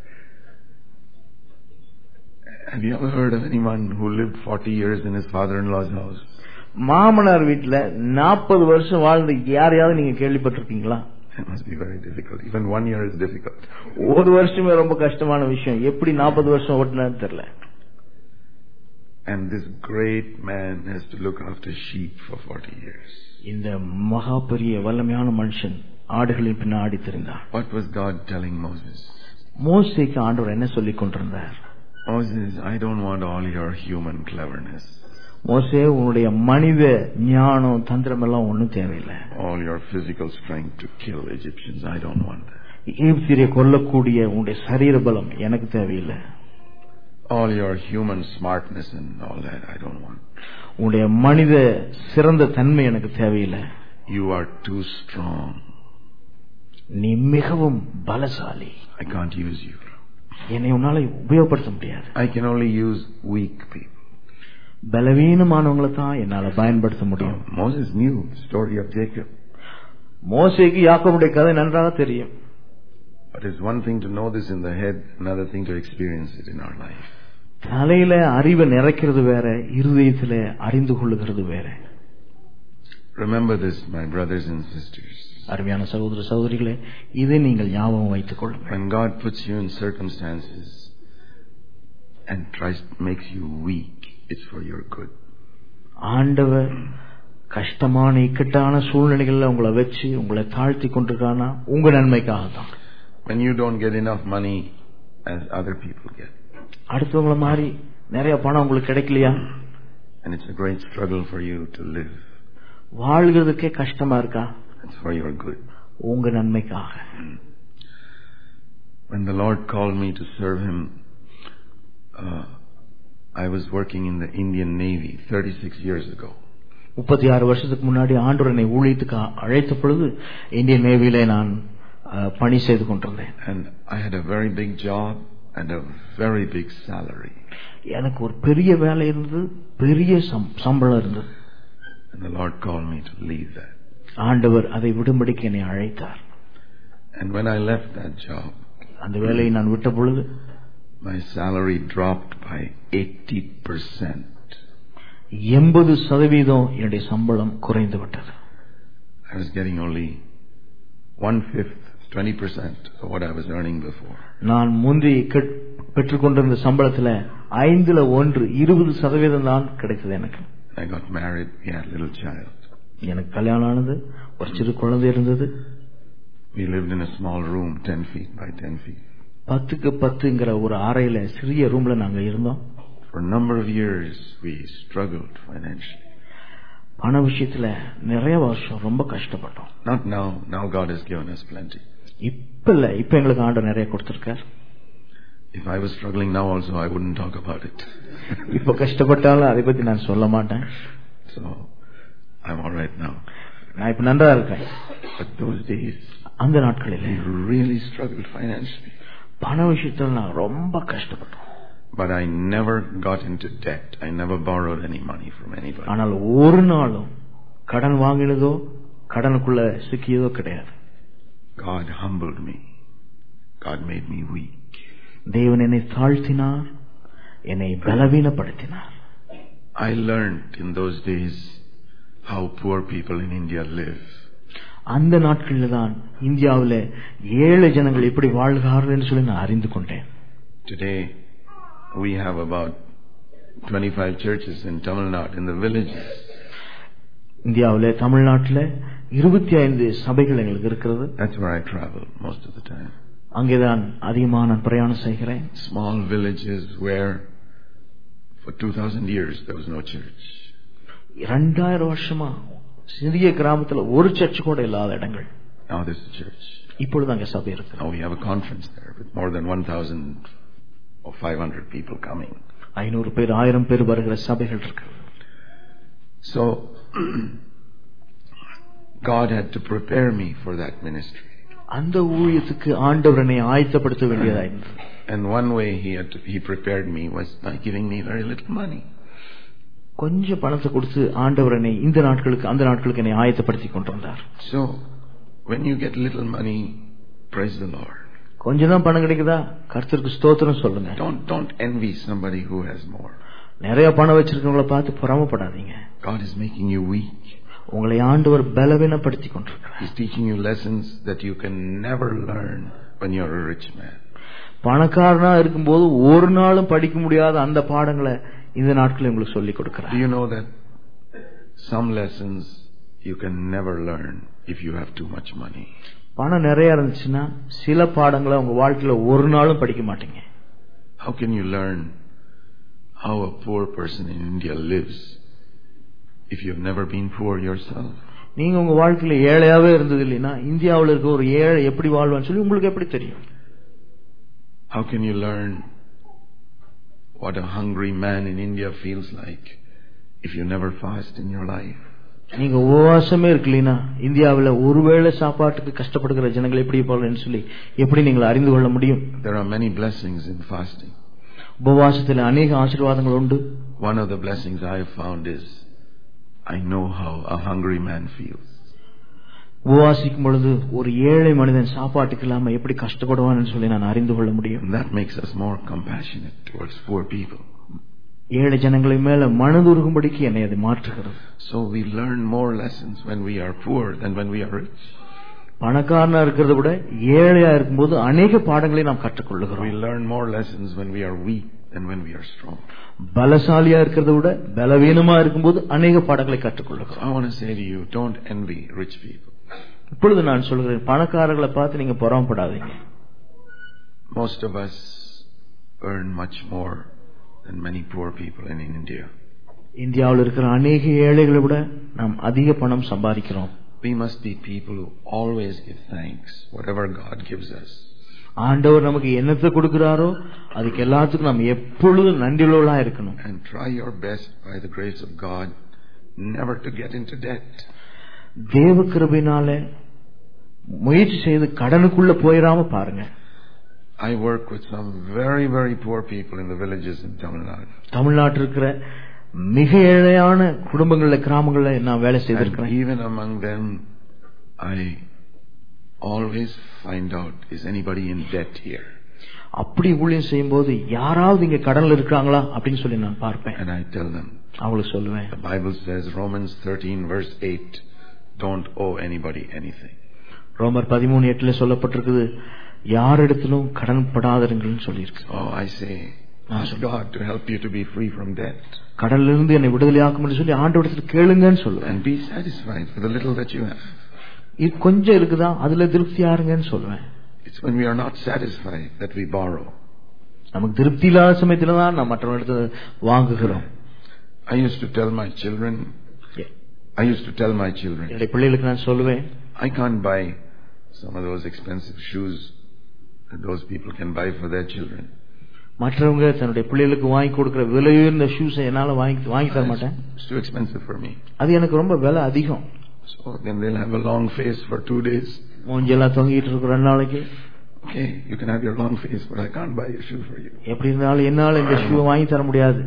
Have you ever heard of anyone who lived forty years in his father-in-law's house? மாமனார் வீட்டுல நாற்பது வருஷம் வாழ்ந்து யாரையாவது நீங்க கேள்விப்பட்டிருக்கீங்களா? It must be very difficult. Even one year is difficult. ஒரு வருஷமே ரொம்ப கஷ்டமான விஷயம். எப்படி நாற்பது வருஷம் ஓட்டினான்னு தெரியல. And this great man has to look after sheep for forty years. இந்த மகா பெரிய வல்லமையான மனுஷன் ஆடுகளின் பின்னாடி திரிந்தான். What was God telling Moses? மோசேக்கு ஆண்டவர் என்ன சொல்லிக் கொண்டிருந்தார்? Moses, I don't want all your human cleverness. மோசே, உன்னுடைய மனித ஞானம் தந்திரம் எல்லாம் ஒன்னும் தேவையில்லை. All your physical strength to kill Egyptians, I don't want that. எகிப்தியரை கொல்லக்கூடிய உன்னுடைய சரீர பலம் எனக்கு தேவையில்லை. All your human smartness and all that, I don't want. உன்னுடைய மனித சிறந்த தன்மை எனக்கு தேவையில்லை. You are too strong. நீ மிகவும் பலசாலி. I can't use you. என்னை உன்னால உபயோகப்படுத்த முடியாது. I can only use weak people. பலவீனமானவங்களை தான் என்னால பயன்படுத்த முடியும். Oh, Moses knew the story of Jacob. மோசேக்கு யாக்கோபுடைய கதை நன்றாக தெரியும். But it's one thing to know this in the head, another thing to experience it in our life. தலையில அறிவை நிறைக்கிறது வேற, இருதயத்தில அறிந்து கொள்ளுகிறது வேற. Remember this, my brothers and sisters. அருமையான சகோதர சகோதரிகளே, இதை நீங்கள் ஞாபகம் வைத்துக் கொள்ளுங்கள். When God puts you in circumstances and tries to make you weak, it's for your good. ஆண்டவர் கஷ்டமான இக்கட்டான சூழ்நிலைகள்ல உங்களை வச்சு உங்களை தாழ்த்தி கொண்டிருக்கானா உங்க நன்மைக்காக தான். When you don't get enough money as other people get. அடுத்தவங்கள மாதிரி நிறைய பணம் உங்களுக்கு கிடைக்கலையா? And it's a great struggle for you to live. வாழ்கிறதுக்கே கஷ்டமா இருக்கா? It's for your good. உங்க நன்மைக்காக. When the Lord called me to serve Him, uh, I was working in the Indian Navy thirty-six years ago. முப்பத்தி ஆறு வருஷத்துக்கு முன்னாடி ஆண்டவர் என்னை ஊழியத்துக்கு அழைத்த பொழுது இந்தியன் நேவியிலே நான் பணி செய்து கொண்டிருந்தேன். And I had a very big job and a very big salary. எனக்கு ஒரு பெரிய வேலை இருந்தது, பெரிய சம்பளம் இருந்தது. And the Lord called me to leave that. ஆண்டவர் அதை விடும்படிக்கு என்னை அழைத்தார். And when I left that job, அந்த வேலையை நான் விட்ட பொழுது my salary dropped by eighty percent. எண்பது சதவீதம் என்னுடைய சம்பளம் குறைந்து விட்டது. I was getting only one fifth twenty percent of what I was earning before. நான் முந்தி பெற்றுக்கொண்டிருந்த சம்பளத்துல ஐந்துல ஒன்று இருபது சதவீதம் தான் கிடைத்தது எனக்கு. I got married, we had a little child. எனக்கு கல்யாணம் ஆனது, ஒரு சிறு குழந்தை இருந்தது. We lived in a small room, ten feet by ten feet. பத்துக்கு பத்துங்கிற ஒரு அறையில சிறிய ரூம்ல நாங்க இருந்தோம். For a number of years we struggled financially. பண விஷயத்துல நிறைய வருஷம் ரொம்ப கஷ்டப்பட்டோம். Not now. Now God has given us plenty. இப்ப இல்ல, இப்ப எங்களுக்கு ஆண்டவர் நிறைய கொடுத்திருக்கார். If I was struggling now also, I wouldn't talk about it. இப்ப கஷ்டப்பட்டாலும் அதை பத்தி நான் சொல்ல மாட்டேன். So I'm all right now. நான் இப்ப நன்றா இருக்கேன். But those days, அந்த நாட்களில் we really struggled financially. பண விஷயத்துல நான் ரொம்ப கஷ்டப்பட்டோம். But I never got into debt. I never borrowed any money from anybody. ஆனால் ஒரு நாளும் கடன் வாங்கினதோ கடனுக்குள்ள சிக்கியதோ கிடையாது. God humbled me. God made me weak. தேவன் என்னை தாழ்த்தினார், என்னை பலவீனப்படுத்தினார். I learned in those days how poor people in India live. அந்த நாட்களில் தான் இந்தியாவில் ஏழை ஜனங்கள் எப்படி வாழ்கிறார்கள் என்று சொல்லி நான் அறிந்து கொண்டேன். Today we have about twenty-five churches in Tamil Nadu, in the villages. இந்தியாவில் தமிழ்நாட்டில் இருபத்தி ஐந்து சபைகள் எங்களுக்கு இருக்கிறது. That's where I travel most of the time. அங்கேதான் அதிகமாக நான் பிரயாணம் செய்கிறேன். Small villages where for two thousand years there was no church. இரண்டாயிரம் வருஷமா சிறிய கிராமத்தில் ஒரு சர்ச் கூட இல்லாத இடங்கள். Now there's a church. இப்பொழுது அங்கே சபை இருக்கு. Now we have a conference there with more than one thousand or five hundred people coming. ஐநூறு பேர் ஆயிரம் பேர் வருகிற சபைகள் இருக்கு. So God had to prepare me for that ministry. அந்த ஊழியத்துக்கு ஆண்டவர் என்னை ஆயத்தப்படுத்த வேண்டியதா இருந்தது. And one way he had to, he prepared me was by giving me very little money. கொஞ்சம் பணத்தை கொடுத்து ஆண்டவர் என்னை இந்த நாட்களுக்கு அந்த நாட்களுக்கு என்னை ஆயத்தப்படுத்தி கொண்டிருந்தார். So when you get little money, praise the Lord. கொஞ்சம் தான் பணம் கிடைக்குதா, கர்த்தருக்கு ஸ்தோத்திரம் சொல்லுங்க. Don't don't envy somebody who has more. நிறைய பணம் வச்சிருக்கவங்கள பார்த்து பொறாமைப்படாதீங்க. God is making you weak. உங்களை ஆண்டவர் பலவீனப்படுத்தி கொண்டிருக்கிறார். He's teaching you lessons that you can never learn when you're a rich man. பணக்காரனா இருக்கும்போது ஒரு நாளும் படிக்க முடியாத அந்த பாடங்களை இந்த நாட்களில் உங்களுக்கு சொல்லிக் கொடுக்கிறார். Do you know that some lessons you can never learn if you have too much money? பணம் நிறைய இருந்துச்சுன்னா சில பாடங்களை உங்க வாழ்க்கையில ஒரு நாளும் படிக்க மாட்டீங்க. How can you learn how a poor person in India lives if you've never been poor yourself? நீங்க உங்க வாழ்க்கையில ஏழையாவே இருந்தது இல்லைன்னா இந்தியாவில் இருக்க ஒரு ஏழை எப்படி வாழ்வான்னு சொல்லி உங்களுக்கு எப்படி தெரியும்? How can you learn what a hungry man in India feels like if you never fast in your life? நீங்க உபவாசமே இருக்கலனா இந்தியாவில் ஒருவேளை சாப்பாட்டுக்கு கஷ்டப்படுகிற ஜனங்கள் எப்படி இருப்பாங்கன்னு சொல்லி எப்படி நீங்கள் அறிந்து கொள்ள முடியும்? There are many blessings in fasting. உபவாசத்தில் அநேக ஆசீர்வாதங்கள் உண்டு. One of the blessings I have found is I know how a hungry man feels. உபவாசிக்கும் பொழுது ஒரு ஏழை மனிதன் சாப்பாட்டுக்கு இல்லாம எப்படி கஷ்டப்படுவான்னு சொல்லி நான் அறிந்து கொள்ள முடியும். And that makes us more compassionate towards poor people. ஏழை ஜனங்களை மேல மனதுருகும்படிக்கு என்னை அது மாற்றுகிறது. So we learn more lessons when we are poor than when we are rich. பணக்காரனா இருக்கிறத விட ஏழையா இருக்கும்போது அநேக பாடங்களை நாம் கற்றுக்கொள்ளுகிறோம். We learn more lessons when we are weak than when we are strong. பலசாலியா இருக்கிறத விட பலவீனமா இருக்கும்போது அநேக பாடங்களை கற்றுக்கொள்ளுகிறோம். I want to say to you, don't envy rich people. இப்பொழுது நான் சொல்கிறேன், பணக்காரர்களை பார்த்து நீங்க பொறாமைப்படாதீங்க. Most of us earn much more than many poor people in India. இந்தியாவில் இருக்கிற அநேக ஏழைகளை விட நாம் அதிக பணம் சம்பாதிக்கிறோம். We must be people who always give thanks whatever God gives us. ஆண்டவர் நமக்கு என்னத்தை கொடுக்கிறாரோ அதுக்கு எல்லாத்துக்கும் நாம் எப்பொழுதும் நன்றியுள்ளவர்களா இருக்கணும். And try your best by the grace of God never to get into debt. தேவ கிருபையினால முயற்சி செய்து கடனுக்குள்ள போயிராம பாருங்க. I work with some very very poor people in the villages in Tamil Nadu. தமிழ்நாட்டில் இருக்கிற மிக ஏழையான குடும்பங்கள்ல கிராமங்கள்ல நான் வேலை செய்திருக்கிறேன். Even among them I always find out, is anybody in debt here? அப்படி ஊழியம் செய்யும்போது யாராவது இங்க கடன்ல இருக்காங்களா அப்படின்னு சொல்லி நான் பார்ப்பேன். And I tell them, அவங்களுக்கு சொல்லுவேன். The Bible says, Romans thirteen verse eight, don't owe anybody anything. ரோமர் பதிமூணு எட்டுல சொல்லப்பட்டிருக்குது, யாரிடத்திலும் கடன் படாதீர்கள் சொல்லியிருக்கு. Oh, I say, ask God to help you to be free from debt. கடல்ல இருந்து என்னை விடுதலையாக்கும் என்று சொல்லி ஆண்டவரிடத்தில் கேளுங்கன்னு சொல்லுவேன். And be satisfied with the little that you have. இது கொஞ்சம் இருக்குதா, அதுல திருப்தியா இருங்கன்னு சொல்லுவேன். It's when we are not satisfied that we borrow. நமக்கு திருப்தி இல்லாத சமயத்துல தான் நாம் மற்றவர்களிடத்துல வாங்குகிறோம். I used to tell my children, I used to tell my children, என்னுடைய பிள்ளைகளுக்கு நான் சொல்லுவேன், I can't buy some of those expensive shoes that those people can buy for their children. மற்றவங்க தன்னுடைய பிள்ளைகளுக்கு வாங்கி கொடுக்கிற விலையுயர்ந்த ஷூஸ் என்னால வாங்கி வாங்கி தர மாட்டேன். It's too expensive for me. அது எனக்கு ரொம்ப விலை அதிகம். So then they'll have a long face for two days. மூஞ்செல்லாம் தொங்கிட்டு இருக்கிற ரெண்டு நாளைக்கு. Okay, you can have your long face, but I can't buy a shoe for you. எப்படி இருந்தாலும் என்னால இந்த ஷூ வாங்கி தர முடியாது.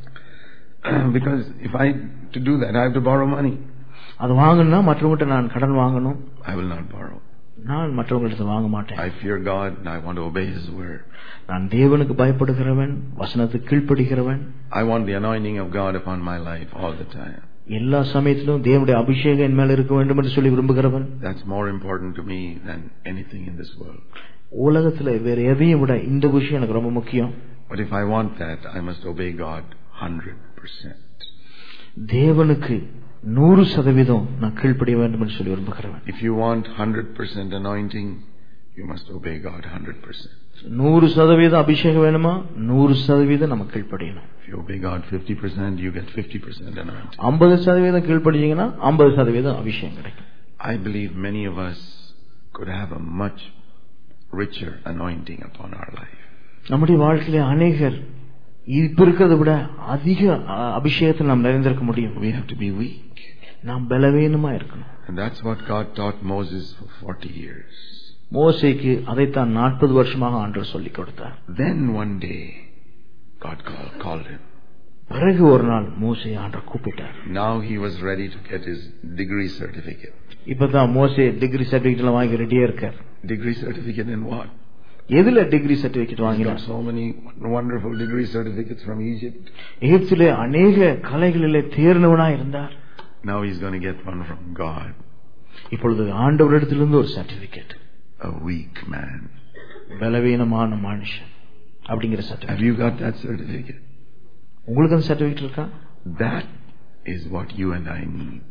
Because if I to do that, I have to borrow money. அது வாங்கணும்னா மற்றவங்ககிட்ட நான் கடன் வாங்கணும். I will not borrow. நான் மற்றவங்ககிட்ட வாங்க மாட்டேன். I fear God and I want to obey His word. நான் தேவனுக்கு பயப்படுகிறவன், வசனத்துக்கு கீழ்ப்படிகிறவன். I want the anointing of God upon my life all the time. எல்லா சமயத்திலும் தேவனுடைய அபிஷேகம் என் மேல இருக்க வேண்டும் என்று சொல்லி விரும்புகிறவன். That's more important to me than anything in this world. உலகத்துல வேற எதையும் விட இந்த விஷயம் எனக்கு ரொம்ப முக்கியம். But if I want that, I must obey God one hundred percent. தேவனுக்கு நூறு சதவீதம் நான் கீழ்ப்படிய வேண்டும் என்று சொல்லி விரும்புகிறவன். If you want one hundred percent anointing, you must obey God one hundred percent. நூறு சதவீதம் அபிஷேகம் வேணுமா, நூறு சதவீதம் நம்ம கீழ்ப்படியணும். If you obey God fifty percent, you get fifty percent anointing. ஐம்பது சதவீதம் கீழ்ப்படிச்சீங்கன்னா ஐம்பது சதவீதம் அபிஷேகம் கிடைக்கும். I believe many of us could have a much richer anointing upon our life. நம்முடைய வாழ்க்கையில அநேகர் இப்ப இருக்கிறத விட அதிக அபிஷேகத்தில் நாம் நிறைந்திருக்க முடியும். We have to be weak. நாம் பலவீனமா இருக்கணும். And that's what God taught Moses for forty years. மோசேக்கு அதைத்தான் நாற்பது வருஷமாக ஆண்டவர் சொல்லிக் கொடுத்தார். Then one day God called, called him. பிறகு ஒரு நாள் மோசே ஆண்டவர் கூப்பிட்டார். Now he was ready to get his degree certificate. இப்பதான் மோசே டிகிரி சர்டிபிகேட் எல்லாம் வாங்கி ரெடியா இருக்கார். Degree certificate in what? எதுல டிகிரி சர்டிபிகேட் வாங்கினார்? So many wonderful degree certificates from Egypt. எகிப்திலே அநேக கலைகளிலே தேர்ந்தவனா இருந்தார். Now he's going to get one from God. இப்பொழுது ஆண்டவரிடத்திலிருந்து ஒரு சர்டிபிகேட். A weak man. பலவீனமான மனுஷன் அப்படிங்கிற certificate. Have you got that certificate? உங்களுக்கு அந்த சர்டிபிகேட் இருக்கா? That is what you and I need.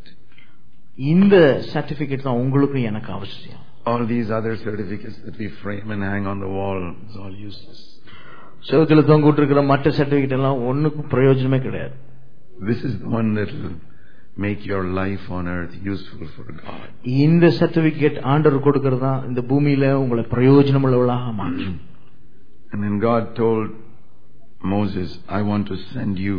இந்த சர்டிபிகேட் தான் உங்களுக்கு எனக்கு அவசியம். All these other certificates that we frame and hang on the wall is all useless. செவுத்துல தொங்கிட்டு இருக்கிற மற்ற சர்டிபிகேட் எல்லாம் ஒண்ணுக்கும் பிரயோஜனமே கிடையாது. This is the one that will make your life on earth useful for God. இந்த சர்டிபிகேட் ஆண்டவர் கொடுக்கிறதா இந்த பூமியில உங்களை பிரயோஜனம் உள்ளவளாக மாற்றும். And then God told Moses, I want to send you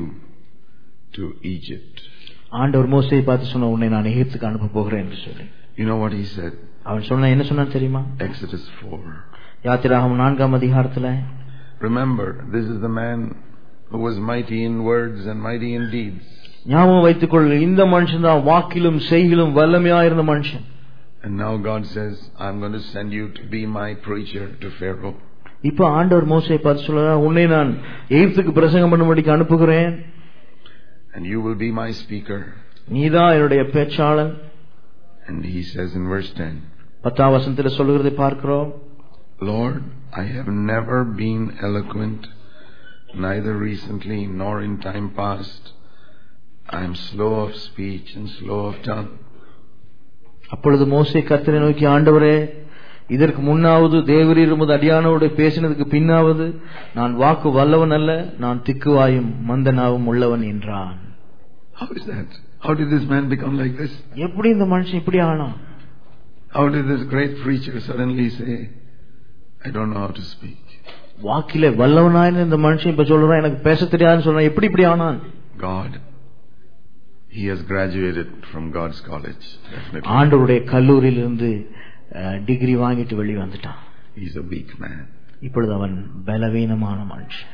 to Egypt. ஆண்டவர் மோசேயை பார்த்து சொன்ன, உன்னை நான் எகிப்துக்கு அனுப்ப போகிறேன் என்று சொல்லி. You know what he said? அவன் சொன்ன என்ன சொன்னான் தெரியுமா? Exodus four. யாத்திராகமம் நான்காம் அதிகாரத்துல, remember, this is the man who was mighty in words and mighty in deeds. ஞாபகம் வைத்துக் கொள், இந்த மனுஷன் தான் வாக்கிலும் செய்கிலும் வல்லமையா இருந்த மனுஷன். And now God says, I'm going to send you to be my preacher to Pharaoh. இப்ப ஆண்டவர் மோசேயை பார்த்து சொல்றார், உன்னை நான் எகிப்துக்கு பிரசங்கம் பண்ணும்படிக்கு அனுப்புகிறேன். And you will be my speaker. நீதான் என்னுடைய பேச்சாளன். And he says in verse ten, பத்தாம் வசனத்துல சொல்லுகிறதை பார்க்கிறோம். Lord, I have never been eloquent, neither recently nor in time past. I am slow of speech and slow of tongue. அப்பொழுது மோசே கர்த்தரை நோக்கி, ஆண்டவரே, இதற்கு முன்னாவது தேவரீர் உமது அடியானோடு பேசினதுக்கு பின்னாவது நான் வாக்கு வல்லவன் அல்ல, நான் திக்குவாயும் மந்தனாவும் உள்ளவன் என்றான். How is that? How did this man become like this? எப்படி இந்த மனுஷன் இப்படி ஆனான்? How did this great preacher suddenly say, I don't know how to speak? வாக்கிலே வல்லவனாய் இந்த மனுஷன் இப்ப சொல்றான், எனக்கு பேச தெரியாதுன்னு சொல்றான். எப்படி இப்படி ஆனான்? God, he has graduated from God's college. Definitely. ஆண்டவருடைய கல்லூரியிலிருந்து டிகிரி வாங்கிட்டு வெளியே வந்துட்டான். He's a weak man. இப்பொழுது அவன் பலவீனமான மனுஷன்.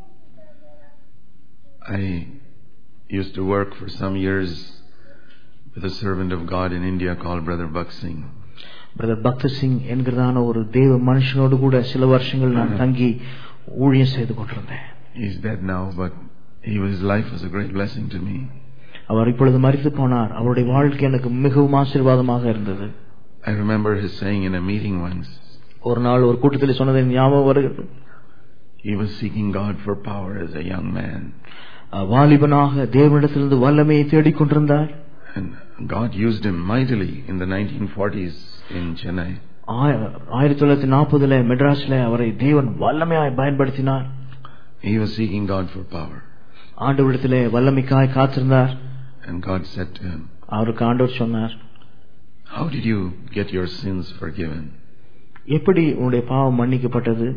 I used to work for some years with a servant of God in India called Brother Bhakt Singh. Brother Bhakt Singh என்கிறதான ஒரு தேவ மனுஷனோடு கூட சில வருஷங்கள் நான் தங்கி ஊழியம் செய்து கொண்டிருந்தேன். He's dead now, but he, his life was a great blessing to me. அவர் இப்பொழுது மரித்து போனார். அவருடைய வாழ்க்கை எனக்கு மிகவும் ஆசீர்வாதமாக இருந்தது. I remember his saying in a meeting once, ஒரு நாள் ஒரு கூட்டத்தில் சொன்னதை ஞாபகம் வருகிறது. he was seeking God for power as a young man. வாலிபனாக தேவனிடத்திலிருந்து வல்லமையை தேடிக்கொண்டிருந்தார். And God used him mightily in the nineteen forties in Chennai. ஆயிரத்தி தொள்ளாயிரத்தி நாற்பதுல மெட்ராஸ்ல அவரை தேவன் வல்லமையாய் பயன்படுத்தினார். He was seeking God for power. ஆண்டவரிடத்திலே வல்லமைக்காய் காத்திருந்தார். And God said to him, அவருக்கு ஆண்டவர் சொன்னார், how did you get your sins forgiven? எப்படி உன்னுடைய பாவம் மன்னிக்கப்பட்டது?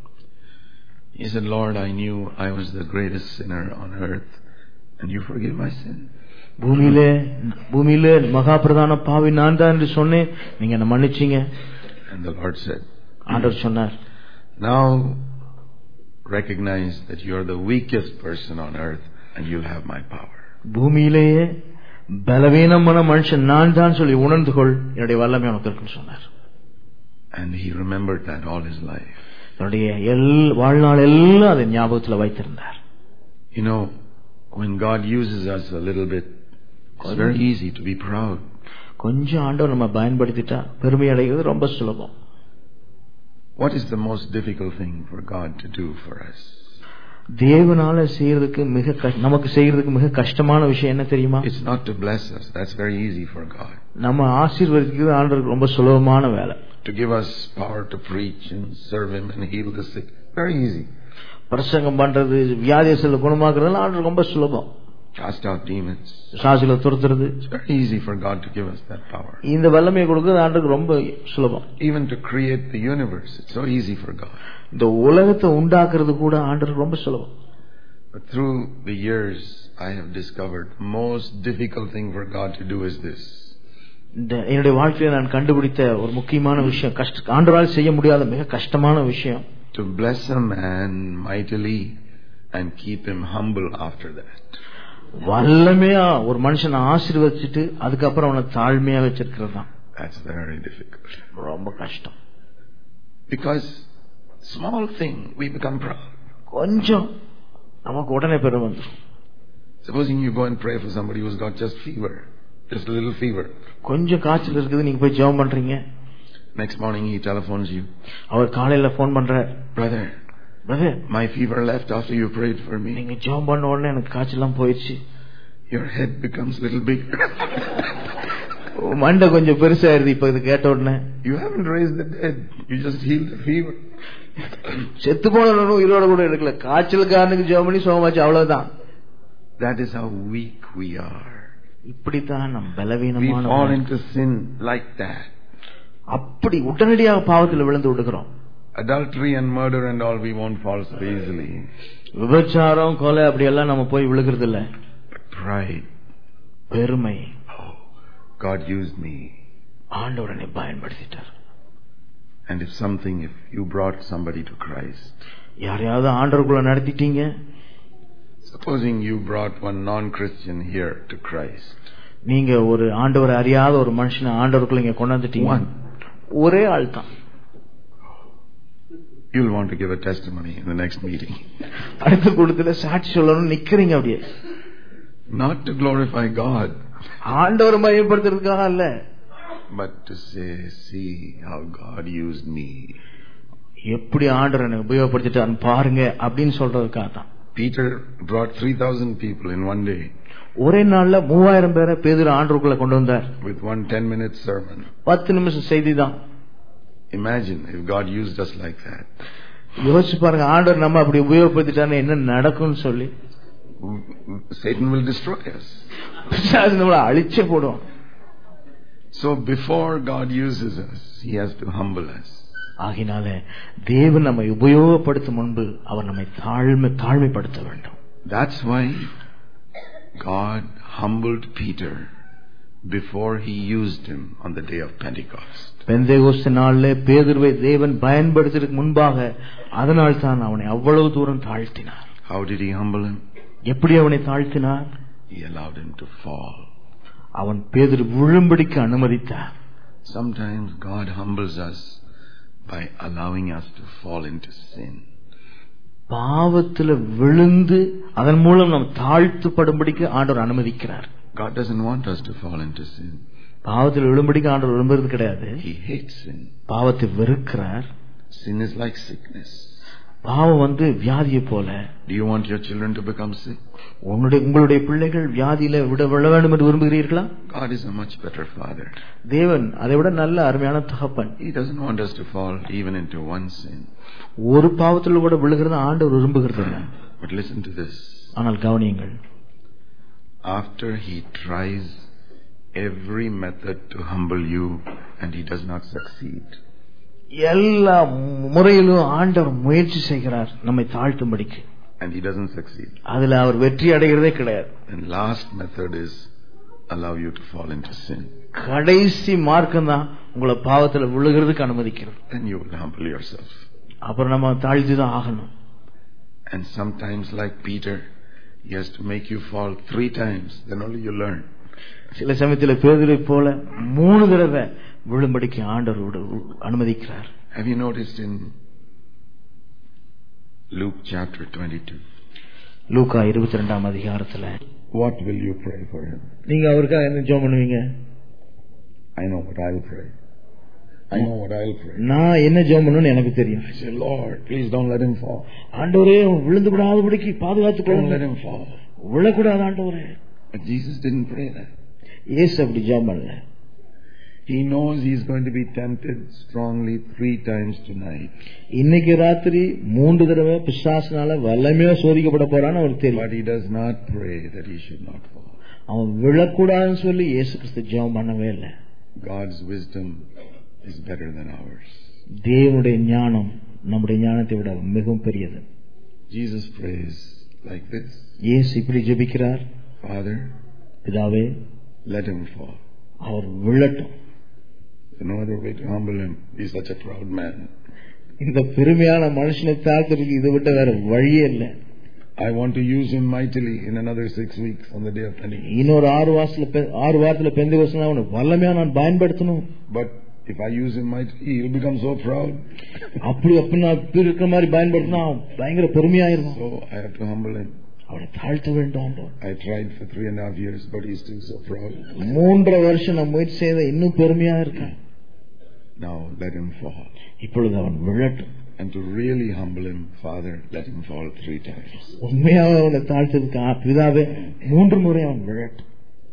He said, Lord, I knew I was the greatest sinner on earth and you forgive my sin. பூமியிலே பூமியிலே மகா பிரதான பாவி நான் தான் என்று சொன்னேன், நீங்க என்ன மன்னிச்சீங்க. And the Lord said, ஆண்டவர் சொன்னார், now recognize that you are the weakest person on earth and you'll have my power. பூமியிலேயே பலவீனமான மனுஷன் நான் தான் சொல்லி உணர்ந்து கொள், என்னுடைய வல்லமை உனக்கு இருக்குன்னு சொன்னார். And he remembered that all his life. என்னுடைய எல் வாழ்நாள் எல்லாம் அதை ஞாபகத்தில் வைத்திருந்தார். You know, when God uses us a little bit, it's very easy to be proud. கொஞ்சம் ஆண்டவர் நம்ம பயன்படுத்திட்டா பெருமை அடைகிறது ரொம்ப சுலபம். What is the most difficult thing for God to do for us? தேவனால செய்யறதுக்கு மிக நமக்கு செய்யறதுக்கு மிக கஷ்டமான விஷயம் என்ன தெரியுமா? It's not to bless us. That's very easy for God. நம்ம ஆசீர்வதிக்கிறது ஆண்டவருக்கு ரொம்ப சுலபமான வேலை. To give us power to preach and serve him and heal the sick, very easy. பிரசங்கம் பண்றது, வியாதிகளை குணமாக்குறது ஆண்டவருக்கு ரொம்ப சுலபம். Cast out demons. சாசில துரத்துறது, it's very easy for God to give us that power. இந்த வல்லமையை கொடுக்கிறது ஆண்டவருக்கு ரொம்ப சுலபம். Even to create the universe, it's so easy for God. இந்த உலகத்தை உண்டாக்குறது கூட ஆண்டவருக்கு ரொம்ப சுலபம். But through the years I have discovered the most difficult thing for God to do is this. என்னுடைய வாழ்க்கையில நான் கண்டுபிடித்த ஒரு முக்கியமான விஷயம், கஷ்ட ஆண்டவரால் செய்ய முடியாத மிக கஷ்டமான விஷயம், to bless a man mightily and keep him humble after that. வல்லமையா ஒரு மனுஷனை ஆசீர்வதிச்சிட்டு அதுக்கப்புறம் அவனை தாழ்மையா வச்சிருக்கிறது தான். That's very difficult. ரொம்ப கஷ்டம். Because small thing we become proud. கொஞ்சம் நமக்கு உடனே பெருமை வந்துடும். Supposing you go and pray for somebody who's got just fever, just a little fever. கொஞ்சம் காய்ச்சல் இருக்குது, நீங்க போய் ஜெபம் பண்றீங்க. Next morning he telephones you. அவர் காலையில போன் பண்ற, brother, brother, my fever left after you prayed for me. நீங்க ஜெபம் பண்ண உடனே எனக்கு காய்ச்சலாம் போயிடுச்சு. Your head becomes little bigger. மண்டை கொஞ்சம் பெருசாயிருது இப்ப இது கேட்ட உடனே. You haven't raised the dead, you just healed the fever. செத்து போனவனும் உயிரோட கூட இருக்கல, காய்ச்சலுக்காரனுக்கு ஜெபம் பண்ணி சுகமாச்சு, அவ்வளவுதான். That is how weak we are. இப்படித்தான் நம் பலவீனமான, we fall into sin like that. அப்படி உடனடியாக பாவத்தில் விழுந்து விடுகிறோம். Adultery and murder and all we won't fall so easily. விபச்சாரம், கொலை அப்படி எல்லாம் நம்ம போய் விழுகிறது இல்ல. Pride, பெருமை. oh, God used me. ஆண்டவரனை பயன்படுத்திட்டார். And if something, if you brought somebody to Christ, யாரையாவது ஆண்டவருக்குள்ள நடத்திட்டீங்க, supposing you brought one non-Christian here to Christ, நீங்க ஒரு ஆண்டவரை அறியாத ஒரு மனுஷனை ஆண்டவருக்குள்ள இங்க கொண்டாந்துட்டீங்க, ஒரே ஆள் தான். You'll want to give a testimony in the next meeting. அடுத்த கூட்டத்துல சாட்சி சொல்லணும் நிக்கிறீங்க அப்படியே. Not to glorify God, ஆண்டவரை மகிமைப்படுத்துறதுக்காக அல்ல, but to say, see how God used me. எப்படி ஆண்டவரை உபயோகப்படுத்திட்டான்னு பாருங்க அப்படின்னு சொல்றதுக்காக தான். Peter brought three thousand people in one day. ஒரே நாள்ல மூவாயிரம் பேரை பேதுரு ஆண்டவருக்குள்ள கொண்டு வந்தார். With one ten minute sermon. பத்து நிமிஷம் செய்தி தான். Imagine if God used us like that. யோசிச்சு பாருங்க, ஆண்டவர் நம்ம அப்படி உபயோகப்படுத்திட்டான்னு என்ன நடக்கும்னு சொல்லி. Satan will destroy us. நம்மள அழிச்சே போடுவோம். So before God uses us, he has to humble us. ஆகினால தேவன் நம்மை உபயோகப்படுத்தும் முன்பு அவர் நம்மை தாழ்மை தாழ்மைப்படுத்த வேண்டும். That's why God humbled Peter before he used him on the day of Pentecost. Pentecost நாளிலே பேதுருவை தேவன் பயன்படுத்துறதுக்கு முன்பாக அதனால் தான் அவனை அவ்வளவு தூரம் தாழ்த்தினார். How did he humble him? எப்படி அவனை தாழ்த்தினார்? He allowed him to fall. அவன் பேதுரு விழும்படிக்கு அனுமதித்தார். Sometimes God humbles us by allowing us to fall into sin. பாவத்தில் விழுந்து அதன் மூலம் நாம் தாழ்த்தப்படும்படிக்கு ஆண்டவர் அனுமதிக்கிறார். God doesn't want us to fall into sin. பாவத்தில் விழும்படிக்கு ஆண்டவர் விரும்புறது கிடையாது. He hates sin. பாவத்தை வெறுக்கிறார். Sin is like sickness. பாவம் வந்து வியாதியை போல. Do you want your children to become sick? உங்களுடைய உங்களுடைய பிள்ளைகள் வியாதியில விட விழ வேண்டும் என்று விரும்புகிறீர்களா? God is a much better father. தேவன் அதை விட நல்ல அருமையான தகப்பன். He doesn't want us to fall even into one sin. ஒரு பாவத்தில் கூட விழுகிறது ஆண்டவர் விரும்புகிறது இல்லை. But listen to this. ஆனால் கவனியுங்கள். After he tries every method to humble you and he does not succeed. எல்லா முறையிலும் ஆண்டவர் முயற்சி செய்கிறார் நம்மை தாழ்த்தும்படிக்கு. And he doesn't succeed. அதுல அவர் வெற்றி அடைகிறதே கிடையாது. And last method is allow you to fall into sin. கடைசி மார்க்கம் தான் உங்களை பாவத்துல விழுகிறதுக்கு அனுமதிக்கிறது. Then you will humble yourself. அப்புறம் நம்ம தாழ்த்தி தான் ஆகணும். And sometimes like Peter, he has to make you fall three times, then only you learn. சில சமயத்தில் பேதுருவை போல மூணு தடவை விழும்படிக்கு ஆண்டவர் அனுமதிக்கிறார். Have you noticed in Luke chapter twenty-two? லூக்கா இருபத்தி இரண்டாம் அதிகாரத்துல What will you pray for him? நீங்க அவருக்காக என்ன ஜெபம் பண்ணுவீங்க? I know what I'll pray. I know what I'll pray. நான் என்ன ஜெபம் பண்ணணும்னு எனக்கு தெரியும். I say, Lord, please don't let him fall. ஆண்டவரே விழுந்து விடாதபடிக்கு பாதுகாத்துக் Don't கொள்ளுங்க. let him fall. விழக்கூடாது ஆண்டவரே. But Jesus didn't pray that. இயேசு அப்படி ஜெபம் பண்ணல. He knows he's going to be tempted strongly three times tonight. இன்னைக்கு ராத்திரி மூன்று தடவை பிசாசுனால வல்லமையா சோதிக்கப்பட போறான்னு அவருக்கு தெரியும். But he does not pray that he should not fall. அவன் விழக்கூடாதுன்னு சொல்லி இயேசு கிறிஸ்து ஜெபம் பண்ணவே இல்லை. God's wisdom is better than ours. தேவனுடைய ஞானம் நம்முடைய ஞானத்தை விட மிகவும் பெரியது. Jesus prays like this. இயேசு இப்படி ஜெபிக்கிறார். Father, பிதாவே, let him fall. Our விழட்டும். There's no other way to humble him. He's such a proud man. இந்த பெருமையான மனுஷனை தாழ்த்துறதுக்கு இதை விட்ட வேற வழியே இல்லை. I want to use him mightily in another six weeks on the day of Pentecost. இன்னொரு ஆறு வாரத்துல ஆறு வாரத்துல பெந்தெகோஸ்துனா அவனை வல்லமையா நான் பயன்படுத்தணும். But if I use him mightily, he'll become so proud. அப்படி அப்படி நான் இருக்கிற மாதிரி பயன்படுத்தினா பயங்கர பெருமையாயிருக்கும். So I have to humble him. அவனை தாழ்த்த வேண்டும். I tried for three and a half years, but he's still so proud. மூன்றரை வருஷம் நான் முயற்சி செய்த இன்னும் பெருமையா இருக்கேன். Now let him fall. இப்பொழுது அவன் விழட்டும். And to really humble him, Father, let him fall three times. உண்மையாக அவனை தாழ்த்ததுக்கு பிதாவே மூன்று முறை அவன் விழட்டும்.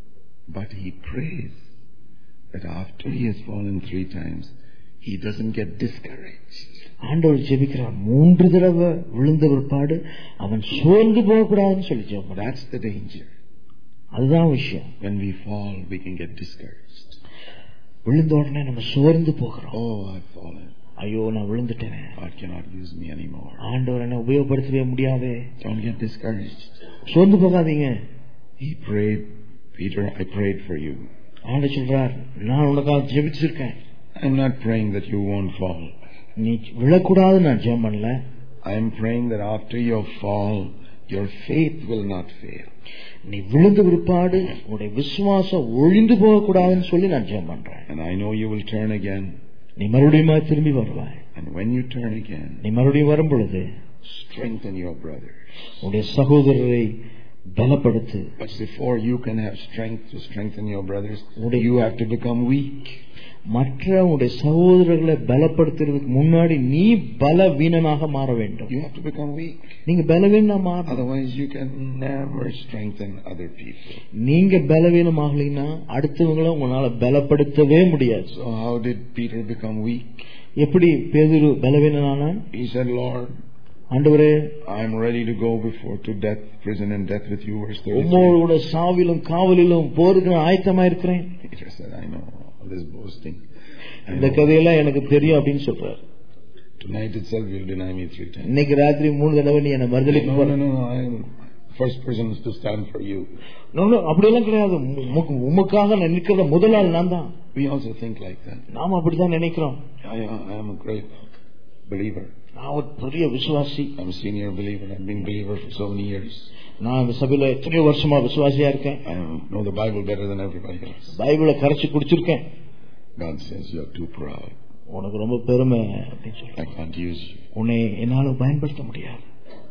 But he prays that after he has fallen three times, he doesn't get discouraged. ஆண்டவர் ஜெபிக்கிறார் மூன்று தடவை விழுந்த பிற்பாடு அவன் சோர்ந்து போக கூடாதுன்னு சொல்லி ஜெபிக்கிறார். That's the danger. அதுதான் விஷயம். When we fall, we can get discouraged. விழுந்த உடனே நம்ம சோர்ந்து போகிறோம். Oh, I've fallen. ஐயோ நான் விழுந்துட்டேன். God cannot use me anymore. ஆண்டவர் என்ன உபயோகப்படுத்தவே முடியாது. Don't get discouraged. சோர்ந்து போகாதீங்க. He prayed, Peter, I prayed for you. ஆண்டவர் சொல்றார், நான் உனக்காக ஜெபிச்சிருக்கேன். I'm not praying that you won't fall. நீ விழக்கூடாது நான் ஜெபம் பண்ணல. I am praying that after your fall, your faith will not fail. நீ விழுந்த பிற்பாடு உன்னுடைய விசுவாசம் ஒழிந்து போக கூடாதுன்னு சொல்லி நான் ஜெபம் பண்றேன். And I know you will turn again. நீ மறுபடியும் திரும்பி வருவாய். And when you turn again, நீ மறுபடியும் வரும் பொழுது strengthen your brothers. உன்னுடைய சகோதரரை பலப்படுத்து. But before you can have strength to strengthen your brothers, you have to become weak. மற்ற உடைய சகோதரர்களை பலப்படுத்துறதுக்கு முன்னாடி நீ பலவீனனாக மாற வேண்டும். You have to become weak. நீங்க பலவீனமா மாறணும். Otherwise you can never strengthen other people. நீங்க பலவீனமாகலைன்னா அடுத்தவங்களை உங்களால பலப்படுத்தவே முடியாது. So how did Peter become weak? எப்படி பேதுரு பலவீனனானான்? He said, Lord, ஆண்டவரே, I am ready to go before to death, prison and death with you. Verse thirty-three. உம்மோடு சாவிலும் காவலிலும் போருக்கு நான் ஆயத்தமா இருக்கிறேன். Peter said, I know all this boasting. இந்த கதையெல்லாம் எனக்கு தெரியும் அப்படின்னு சொல்றார். Tonight itself you will deny me three times. இன்னைக்கு ராத்திரி மூணு தடவை நீ என்ன மறுதலிக்க போற. No, no, no, I am first person to stand for you. No, no, அப்படியெல்லாம் கிடையாது. உமக்காக நான் நிற்கிற முதல் ஆள் நான் தான். We also think like that. நாம அப்படிதான் நினைக்கிறோம். I, I am a great believer. நான் ஒரு பெரிய விசுவாசி. I'm a senior believer. I've been a believer for so many years. நான் இந்த சபையில எத்தனையோ வருஷமா விசுவாசியா இருக்கேன். I know the Bible better than everybody else. பைபிளை கரைச்சு குடிச்சிருக்கேன். God says you're too proud. உனக்கு ரொம்ப பெருமை அப்படின்னு சொல்லி. I can't use you. உன்னை என்னால பயன்படுத்த முடியாது.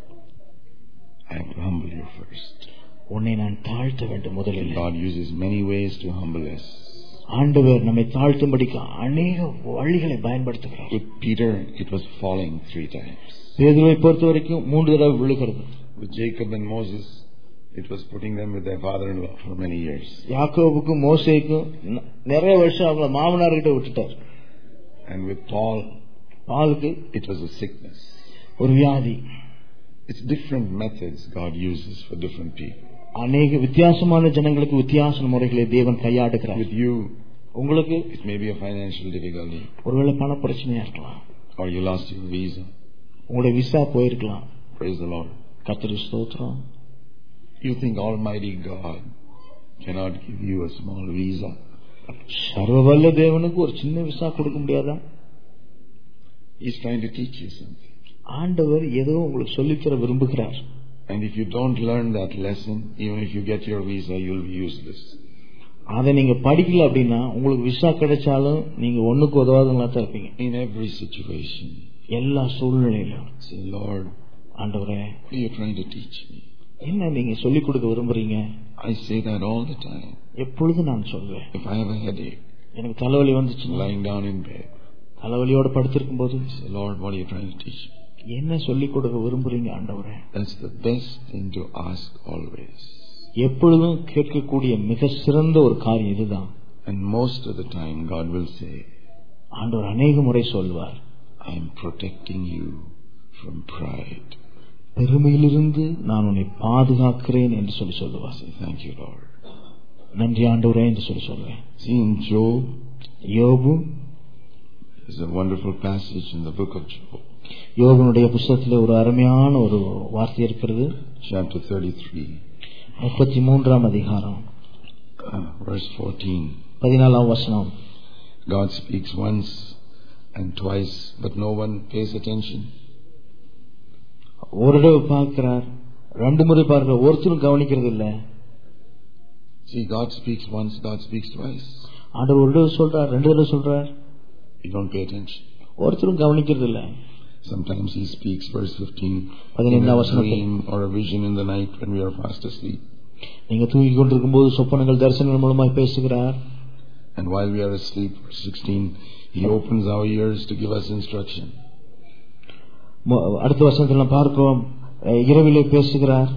I have to humble you first. உன்னை நான் தாழ்த்த வேண்டும் முதலில். God uses many ways to humble us. ஆண்டவர் நம்மை தாழ்த்தும்படிக்கு அநேக வழிகளை பயன்படுத்துகிறார். With Peter, it was falling three times. பேதுருவை பொறுத்த வரைக்கும் மூன்று தடவை விழுகிறது. With Jacob and Moses, it was putting them with their father-in-law for many years. யாக்கோபுக்கும் மோசேக்கும் நிறைய வருஷம் அவங்கள மாமனார்கிட்ட விட்டுட்டார். And with Paul, பாலுக்கு it was a sickness. ஒரு வியாதி. It's different methods God uses for different people. அநேக வித்தியாசமான ஜனங்களுக்கு வித்தியாச முறைகளை தேவன் கையாடுகிறார். With you, உங்களுக்கு it may be a financial difficulty. ஒருவேளை பண பிரச்சனையா இருக்கலாம். Or you lost your visa. உங்களுடைய விசா போயிருக்கலாம். Praise the Lord. கர்த்தருக்கு ஸ்தோத்திரம். You think Almighty God cannot give you a small visa? சர்வவல்ல தேவனுக்கு ஒரு சின்ன விசா கொடுக்க முடியாதா? He's trying to teach you something. ஆண்டவர் ஏதோ உங்களுக்கு சொல்லித்தர விரும்புகிறார். And if you don't learn that lesson, even if you get your visa, you'll be useless. அதை நீங்க படிக்கல அப்படின்னா உங்களுக்கு விசா கிடைச்சாலும் நீங்க ஒண்ணுக்கு உதவாதவங்களா தான் இருப்பீங்க. In every situation, எல்லா சூழ்நிலையிலும் say, Lord, ஆண்டவரே, what are you trying to teach me? என்ன நீங்க சொல்லிக் கொடுக்க விரும்புறீங்க? I say that all the time. எப்பொழுதும் நான் சொல்வேன். If I have a headache, எனக்கு தலைவலி வந்துச்சுன்னா, lying down in bed, தலைவலியோட படுத்திருக்கும் போது, say, Lord, what are you trying to teach me? என்ன சொல்லிக் கொடுக்க விரும்புறீங்க ஆண்டவரே? That's the best thing to ask always. எப்பொழுதும் கேட்கக்கூடிய மிக சிறந்த ஒரு காரியம் இதுதான். And most of the time God will say, ஆண்டவர் அநேக முறை சொல்வார், I am protecting you from pride. பெருமையிலிருந்து நான் உன்னை பாதுகாக்கிறேன் என்று சொல்லி சொல்லுவார். Say, thank you, Lord. நன்றி ஆண்டவரே என்று சொல்லி சொல்வேன். See, in Job, யோபு, there's a wonderful passage in the book of Job. யோபனுடைய புத்தகத்திலே ஒரு அருமையான ஒரு வார்த்தை இருக்கிறது. Chapter thirty-three, முப்பத்தி மூன்றாம் அதிகாரம், uh, verse fourteen. பதினாலாம் வசனம். God speaks once and twice, but no one pays attention. ஒரு தடவை பார்க்கிறார், ரெண்டு முறை பார்க்கிறார், ஒருத்தரும் கவனிக்கிறது இல்ல. See, God speaks once, God speaks twice. ஆண்டவர் ஒரு தடவை சொல்றார், ரெண்டு தடவை சொல்றார், You don't pay attention. ஒருத்தரும் கவனிக்கிறது இல்ல. Sometimes He speaks, verse fifteen, in a dream or a vision in the night when we are fast asleep. நீங்க தூங்கி கொண்டிருக்கும் போது சொப்பனங்கள் தரிசனங்கள் மூலமாய் பேசுகிறார். And while we are asleep, verse sixteen, He opens our ears to give us instruction. அடுத்த வசனத்துல பார்க்கிறோம், இரவிலே பேசுகிறார்.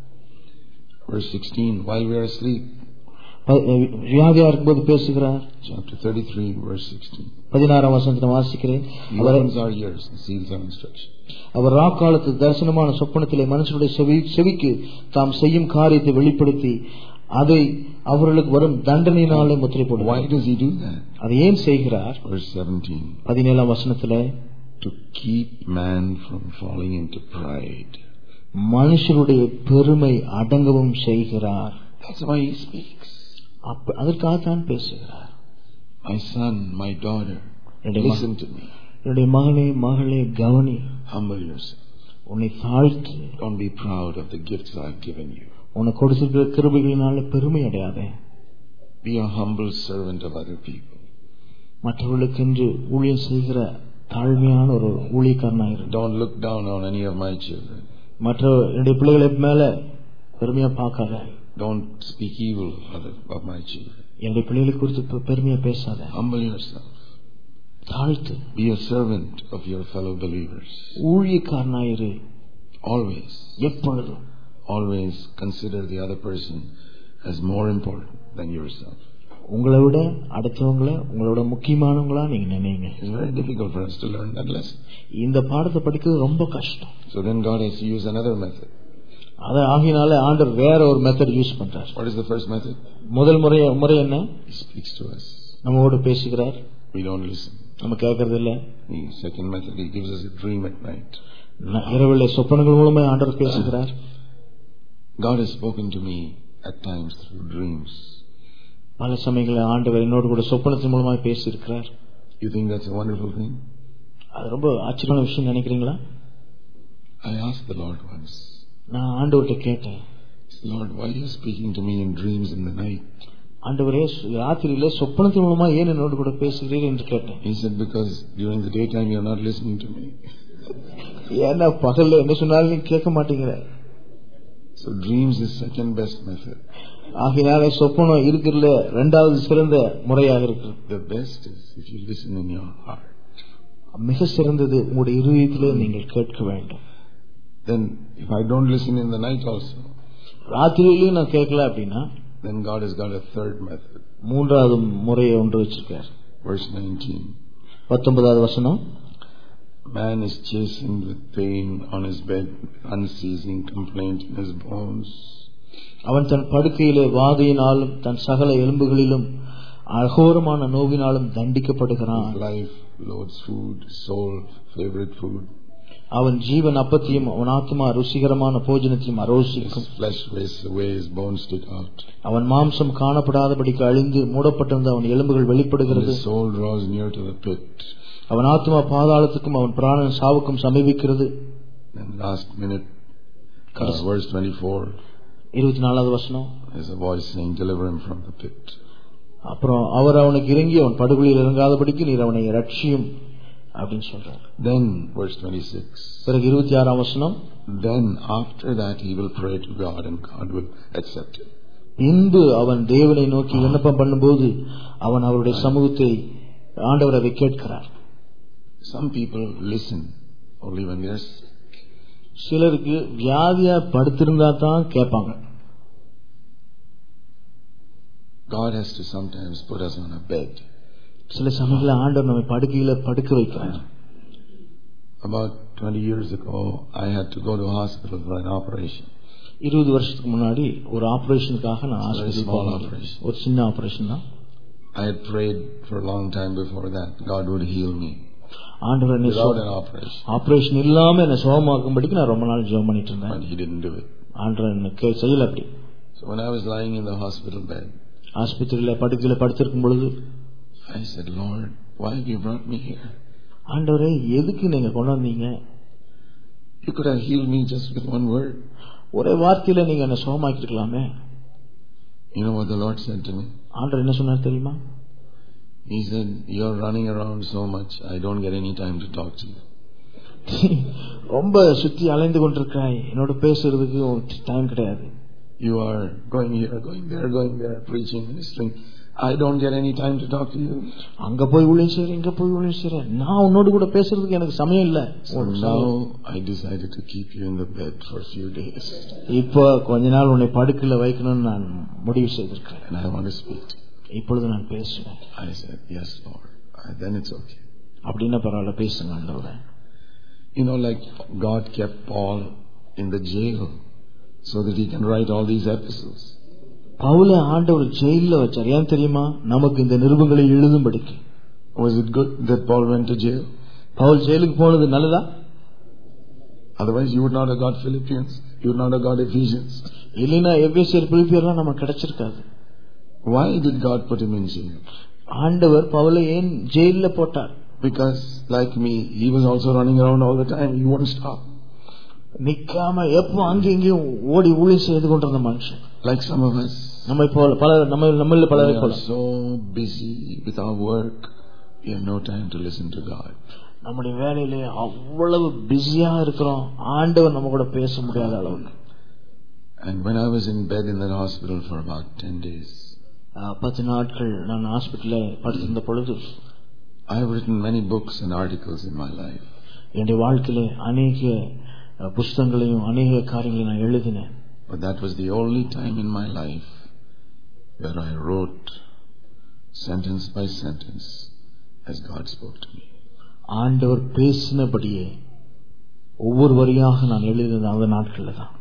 Verse sixteen, while we are asleep. வியாதியா இருக்கும்போது பேசுகிறார். Chapter thirty-three, verse sixteen. பதினாறாம் வசனத்தை வாசிக்கிறேன். He opens our ears and seals our instruction. அவர் ராக்காலத்து தரிசனமான சொப்பனத்திலே மனுஷனுடைய செவி செவிக்கு தாம் செய்யும் காரியத்தை வெளிப்படுத்தி அதை அவர்களுக்கு வரும் தண்டனையினாலே முத்திரை போடுவார். Why does He do that? அதை ஏன் செய்கிறார்? Verse seventeen. பதினேழாம் வசனத்திலே, to keep man from falling into pride. மனுஷருடைய பெருமை அடங்கவும் செய்கிறார். That's why He speaks. அதற்காகத்தான் பேசுகிறார். My son, my daughter, listen to me. என்னுடைய மகனே மகளே கவனி. Humble yourself. உன்னை தாழ்த்து. Don't be proud of the gifts I've given you. உனக்கு கொடுத்திருக்கிற கிருபைகளினால பெருமை அடையாதே. Be a humble servant of other people. மற்றவர்களுக்கு என்று ஊழியம் செய்கிற தாழ்மையான ஒரு ஊழியக்காரனாக இரு. Don't look down on any of my children. மற்ற என்னுடைய பிள்ளைகளை மேல பெருமையா பார்க்காத. Don't speak evil of my children. என்னுடைய பிள்ளைகளை குறித்து பெருமையா பேசாத. Humble yourself. தாழ்த்து. Be a servant of your fellow believers. ஊழியக்காரனாக இரு. Always. எப்பொழுதும். Always consider the other person as more important than yourself. உங்களை விட அடுத்தவங்களை உங்களோட முக்கியமானவங்களா நீங்க நினைங்க. It's very difficult for us to learn that lesson. இந்த பாடத்தை படிக்கிறது ரொம்ப கஷ்டம். So then God has to use another method. அத ஆகினால ஆண்டவர் வேற ஒரு மெத்தட் யூஸ் பண்றார். What is the first method? முதல் முறை முறை என்ன? He speaks to us. நம்மோடு பேசுகிறார். We don't listen. நம்ம கேட்கறது இல்ல. The second method, He gives us a dream at night. இரவிலே சொப்பனங்கள் மூலமா ஆண்டவர் பேசுகிறார். God has spoken to me at times through dreams. பல சமயங்களில் ஆண்டவர் என்னோடு கூட சொப்பனத்தின் மூலமா பேசி இருக்கிறார். You think that's a wonderful thing? அது ரொம்ப ஆச்சரியமான விஷயம் நினைக்கிறீங்களா? I asked the Lord once. நான் ஆண்டவர்கிட்ட கேட்டேன், Lord, why are you speaking to me in dreams in the night? ஆண்டவரே, ராத்திரியில சொப்பனத்தின் மூலமா ஏன் என்னோடு கூட பேசுகிறீர்கள் என்று கேட்டேன். He said, because during the daytime you are not listening to me. ஏன்னா பகல்ல என்ன சொன்னாலும் நீ கேட்க மாட்டேங்கிற. So dreams is second best method. ஆகையால சொப்பனம் இருக்கிறதுல இரண்டாவது சிறந்த முறையாக இருக்கு. The best is if you listen in your heart. மிக சிறந்தது உங்களுடைய இருதயத்திலே நீங்கள் கேட்க வேண்டும். Then if I don't listen in the night also, ராத்திரியிலும் நான் கேட்கல அப்படின்னா, then God has got a third method. மூன்றாவது முறையை ஒன்று வச்சிருக்கார். Verse nineteen. பத்தொன்பதாவது வசனம். Man is chastened with pain on his bed, unceasing complaint in his bones. அவன் தன் படுக்கையிலே வாதையினாலும் தன் சகல எலும்புகளிலும் அகோரமான நோவினாலும் தண்டிக்கப்படுகிறான். Life, Lord's food, soul, favorite food. அவன் ஜீவன் அப்பத்தையும் அவன் ஆத்மா ருசிகரமான போஜனத்தையும் அரோசிக்கும். Flesh wastes away, his bones stick out. அவன் மாம்சம் காணப்படாதபடிக்கு அழிந்து மூடப்பட்டிருந்த அவன் எலும்புகள் வெளிப்படுகிறது. His soul draws near to the pit. அவன் ஆத்மா பாதாளத்துக்கும் அவன் பிராணன் சாவுக்கும் சமீபிக்கிறது. And last minute, uh, verse twenty-four. இருபத்தி நாலாவது வசனம். There's a voice saying, "Deliver him from the pit." அப்புறம் அவர் அவனுக்கு இறங்கி அவன் படுகொலியில் இறங்காதபடிக்கு நீர் அவனை ரட்சியும் அப்படின்னு சொல்றார். Then verse twenty-six. பிறகு இருபத்தி ஆறாம் வசனம். Then after that he will pray to God and God will accept him. பின்பு அவன் தேவனை நோக்கி விண்ணப்பம் பண்ணும்போது அவன் அவருடைய சமூகத்தை ஆண்டவர் அதை கேட்கிறார். Some people listen only when they are sick. சிலருக்கு வியாதியா படுத்திருந்தா தான் கேட்பாங்க. God has to sometimes put us on a bed. சில சமயத்துல ஆண்டவர் நம்மை படுக்கையில படுக்க வைக்கிறார். About twenty years ago I had to go to hospital for an operation. இருபது வருஷத்துக்கு முன்னாடி ஒரு ஆபரேஷனுக்காக நான் ஆஸ்பத்திரிக்கு போனேன். ஒரு சின்ன ஆபரேஷன் தான். I had prayed for a long time before that God would heal me. ஆண்டவர் என்னை ஆபரேஷன் இல்லாம என்ன சுகமாக்கும்படிக்கு நான் ரொம்ப நாள் ஜெபம் பண்ணிட்டு இருந்தேன். But he didn't do it. ஆண்டவர் எனக்கு செய்யல அப்படி. So when I was lying in the hospital bed, ஆஸ்பத்திரியில படுக்கையில படுத்திருக்கும் பொழுது I said, Lord, why have you brought me here? ஆண்டவரே எதுக்கு நீங்க கொண்டு வந்தீங்க? You could have healed me just with one word. ஒரே வார்த்தையில நீங்க என்ன சுகமாக்கிருக்கலாமே. You know what the Lord said to me? ஆண்டவர் என்ன சொன்னார் தெரியுமா? He said, you're running around so much, I don't get any time to talk to you. ரொம்ப சுத்தி அலைந்து கொண்டிருக்காய், என்னோட பேசுறதுக்கு டைம் கிடையாது. You are going here, going there, going there, preaching, ministering. I don't get any time to talk to you. அங்க போய் ஊழியம் செய்றேன், இங்க போய் ஊழியம் செய்றேன், நான் உன்னோட கூட பேசுறதுக்கு எனக்கு சமயம் இல்ல. So now I decided to keep you in the bed for a few days. இப்போ கொஞ்ச நாள் உன்னை படுக்கையில வைக்கணும்னு நான் முடிவு செய்திருக்கேன். And I want to speak to you. இப்பொழுது நான் பேசுவேன். I said, yes Lord. Then it's okay. அப்படின்னா பரவாயில்ல, பேசுங்க ஆண்டவரே. You know, like God kept Paul in the jail so that he can write all these epistles. பவுல ஆண்டவர் ஜெயில்ல வச்சார். ஏன் தெரியுமா? நமக்கு இந்த நிருபங்களை எழுதும்படிக்கு. Was it good that Paul went to jail? Pavul ஜெயிலுக்கு போனது நல்லதா? Otherwise you would not have got Philippians, you would not have got Ephesians. இல்லைன்னா எபேசியர் பிலிப்பியர்லாம் நமக்கு கிடைச்சிருக்காது. Why did God put him in jail? ஆண்டவர் பவுலை ஏன் ஜெயில்ல போட்டார்? Because like me, he was also running around all the time. He won't stop. நிக்காம எப்போ அங்கே இங்கேயும் ஓடி ஊழியம் செய்து கொண்டிருந்த மனுஷன். Like some of us. நம்ம போல பல நம்ம நம்மள பலரை போல. So busy with our work, we have no time to listen to God. நம்முடைய வேலையிலே அவ்வளவு பிஸியா இருக்கிறோம், ஆண்டவர் நம்ம கூட பேச முடியாத அளவுக்கு. And when I was in bed in that hospital for about ten days, பத்து நாட்கள் நான் ஹாஸ்பிடல்ல படுத்திருந்த பொழுது, I have written many books and articles in my life. என்னுடைய வாழ்க்கையிலே அநேக புத்தகங்களையும் அநேக காரியங்களையும் நான் எழுதினேன். But that was the only time in my life where I wrote sentence by sentence as God spoke to me. ஆண்டவர் பேசினபடியே ஒவ்வொரு வரியாக நான் எழுதினது அந்த நாட்கள்ல தான்.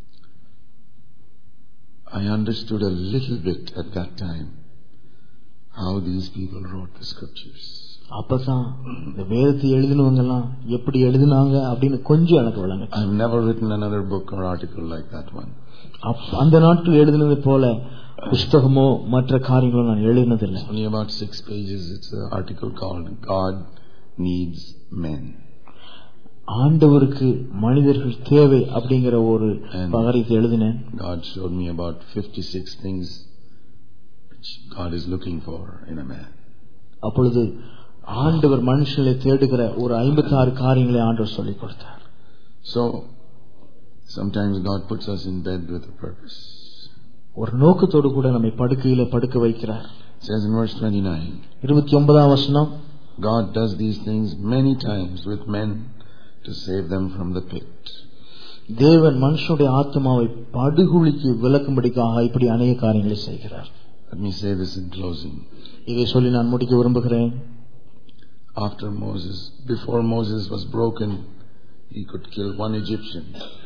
I understood a little bit at that time how these people wrote the scriptures. அப்பதான் இந்த வேதத்தை எழுதினவங்க எல்லாம் எப்படி எழுதினாங்க அப்படின்னு கொஞ்சம் எனக்கு விளங்குச்சு. I have never written another book or article like that one. அந்த நாட்கள் எழுதினது போல புத்தகமோ மற்ற காரியங்களோ நான் எழுதினதில்லை. Only about six pages. It's an article called God Needs Men. ஆண்டவருக்கு மனிதர்கள் தேவை அப்படிங்கிற ஒரு பகரத்தை எழுதினேன். God showed me about fifty-six things which God is looking for in a man. அப்பொழுது ஆண்டவர் மனுஷனை தேடுகிற ஒரு ஐம்பத்தி ஆறு காரியங்களை ஆண்டவர் சொல்லிக் கொடுத்தார். So Sometimes God puts us in bed with a purpose. ஒரு நோக்கத்தோடு கூட நம்மை படுக்கையிலே படுக்க வைக்கிறார். It says in verse twenty-nine, இருபத்தி ஒன்பதாம் வசனம், God does these things many times with men to save them from the pit. தேவன் மனுஷனுடைய ஆத்மாவை படுகுழிக்கு விலக்கும்படிக்காக இப்படி அநேக காரியங்களை செய்கிறார். Let me say this in closing. இதை சொல்லி நான் முடிக்க விரும்புகிறேன். After Moses, before Moses was broken, he could kill one Egyptian.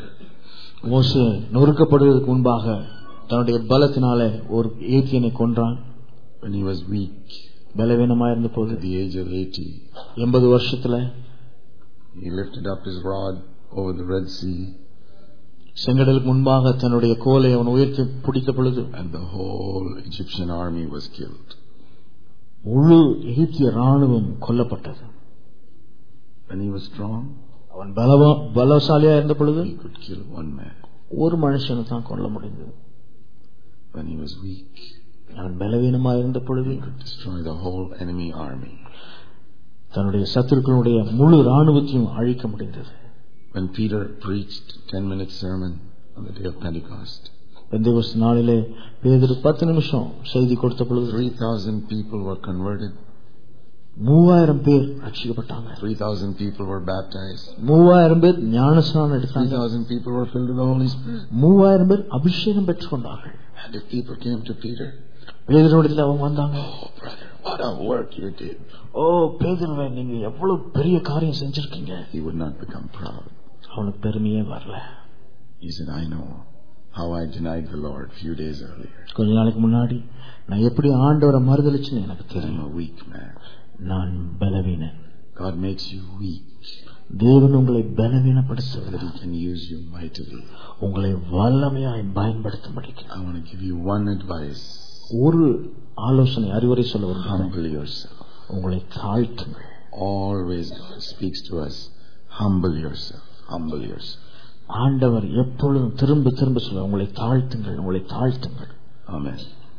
மோசே நொறுக்கப்படுவதற்கு முன்பாக தன்னுடைய பலத்தினாலே ஒரு எகிப்தியனை கொன்றான். When he was weak, பலவீனமாக இருந்த போது, at the age of eighty, எண்பது வருஷத்துல he lifted up his rod over the Red Sea. செங்கடலுக்கு முன்பாக தன்னுடைய கோலை அவன் உயர்த்தி பிடித்த பொழுது, and the whole Egyptian army was killed. முழு எகிப்திய ராணுவம் கொல்லப்பட்டது. When he was strong, அவன் பலசாலியா இருந்த பொழுது he could kill one man. ஒரு மனுஷனை தான் கொல்ல முடிந்தது. When he was weak, அவன் பலவீனமா இருந்த பொழுது he could destroy the whole enemy army. தன்னுடைய சத்துருக்களுடைய முழு ராணுவத்தையும் அழிக்க முடிந்தது. When Peter preached ten minute sermon on the day of Pentecost, Pentecost நாளிலே பேதுரு பத்து நிமிஷம் செய்தி கொடுத்த பொழுது three thousand people were converted. மூவாயிரம் பேர் ரட்சிக்கப்பட்டாங்க. three thousand people were baptized. மூவாயிரம் பேர் ஞானஸ்நானம் எடுத்தாங்க. three thousand people were filled with the Holy Spirit. மூவாயிரம் பேர் அபிஷேகம் பெற்றுக்கொண்டார்கள். And if people came to Peter, பேதுருவிடத்தில் அவங்க வந்தாங்க, oh brother, what a work you did. ஓ பேதுருவே, நீங்க எவ்வளவு பெரிய காரியம் செஞ்சிருக்கீங்க. He would not become proud. அவனுக்கு பெருமையே வரல. He said, I know how I denied the Lord few days earlier. கொஞ்ச நாளைக்கு முன்னாடி நான் எப்படி ஆண்டவரை மறுதலிச்சேன்னு எனக்கு தெரியும். I'm a weak man. நான் பலவீனன். God makes you weak. தேவன் உங்களை பலவீனப்படுத்துகிறார், that He can use you mightily. உங்களை வல்லமையாய் பயன்படுத்தும்படிக்கு. I want to give you one advice. ஒரு ஆலோசனை, அறிவுரை சொல்ல விரும்புகிறேன். Humble yourself. உங்களை தாழ்த்துங்கள். Always God speaks to us. Humble yourself. Humble yourself. ஆண்டவர் எப்பொழுதும் திரும்ப திரும்ப சொல்ல, உங்களை தாழ்த்துங்கள், உங்களை தாழ்த்துங்கள். Amen.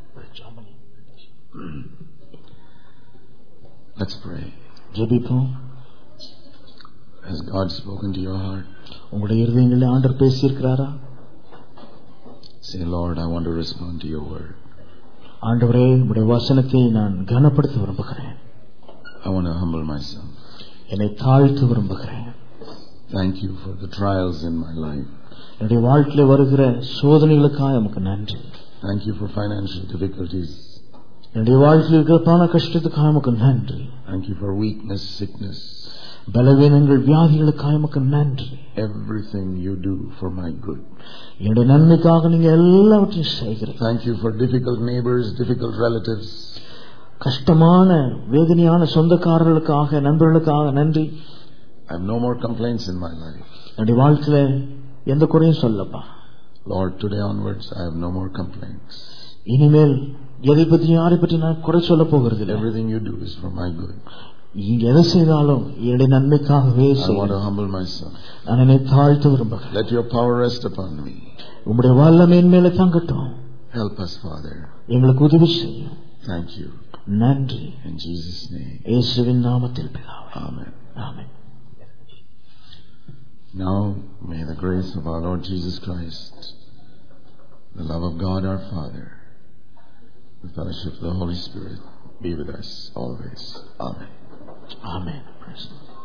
Let's pray. ஜெபிப்போம். Has God spoken to your heart? உங்களுடைய இருதயங்களில் ஆண்டவர் பேசியிருக்கிறாரா? Say, Lord, I want to respond to your word. ஆண்டவரே, உம்முடைய வசனத்தை நான் கனப்படுத்த விரும்புகிறேன். I want to humble myself. என்னை தாழ்த்த விரும்புகிறேன். Thank you for the trials in my life. என்னுடைய வாழ்க்கையில வருகிற சோதனைகளுக்காக உமக்கு நன்றி. Thank you for financial difficulties. என்னுடைய வாழ்க்கையில் இருக்கிற பண கஷ்டத்துக்காக உமக்கு நன்றி. Thank you for weakness, sickness. பலவீனங்கள், வியாதிகளுக்காக உமக்கு நன்றி. Everything you do for my good. என்னுடைய நன்மைக்காக நீங்க எல்லாவற்றையும் செய்கிறீங்க. Thank you for difficult neighbors, difficult relatives. கஷ்டமான வேதனையான சொந்தக்காரர்களுக்காக, நண்பர்களுக்காக நன்றி. I have no more complaints in my life. என்னுடைய வாழ்க்கையில எந்த குறையும் சொல்லப்பா. Lord, today onwards I have no more complaints. இனிமேல் எதை பற்றி யாரை பற்றி நான் குறை சொல்ல போகிறது இல்லை. Everything you do is for my good. நீங்க எதை செய்தாலும் என்னுடைய நன்மைக்காகவே I want to செய்ய. humble myself. நான் என்னை தாழ்த்த விரும்புகிறேன். Let your power rest upon me. உம்முடைய வல்லமை என் மேல தங்கட்டும். Help us, Father. எங்களுக்கு உதவி செய்யும். Thank you. நன்றி. In Jesus' name. இயேசுவின் நாமத்தில் பிதாவே. Amen. Amen. Now may the grace of our Lord Jesus Christ, the love of God our Father, the fellowship of the Holy Spirit be with us always. Amen. Amen. Praise the Lord.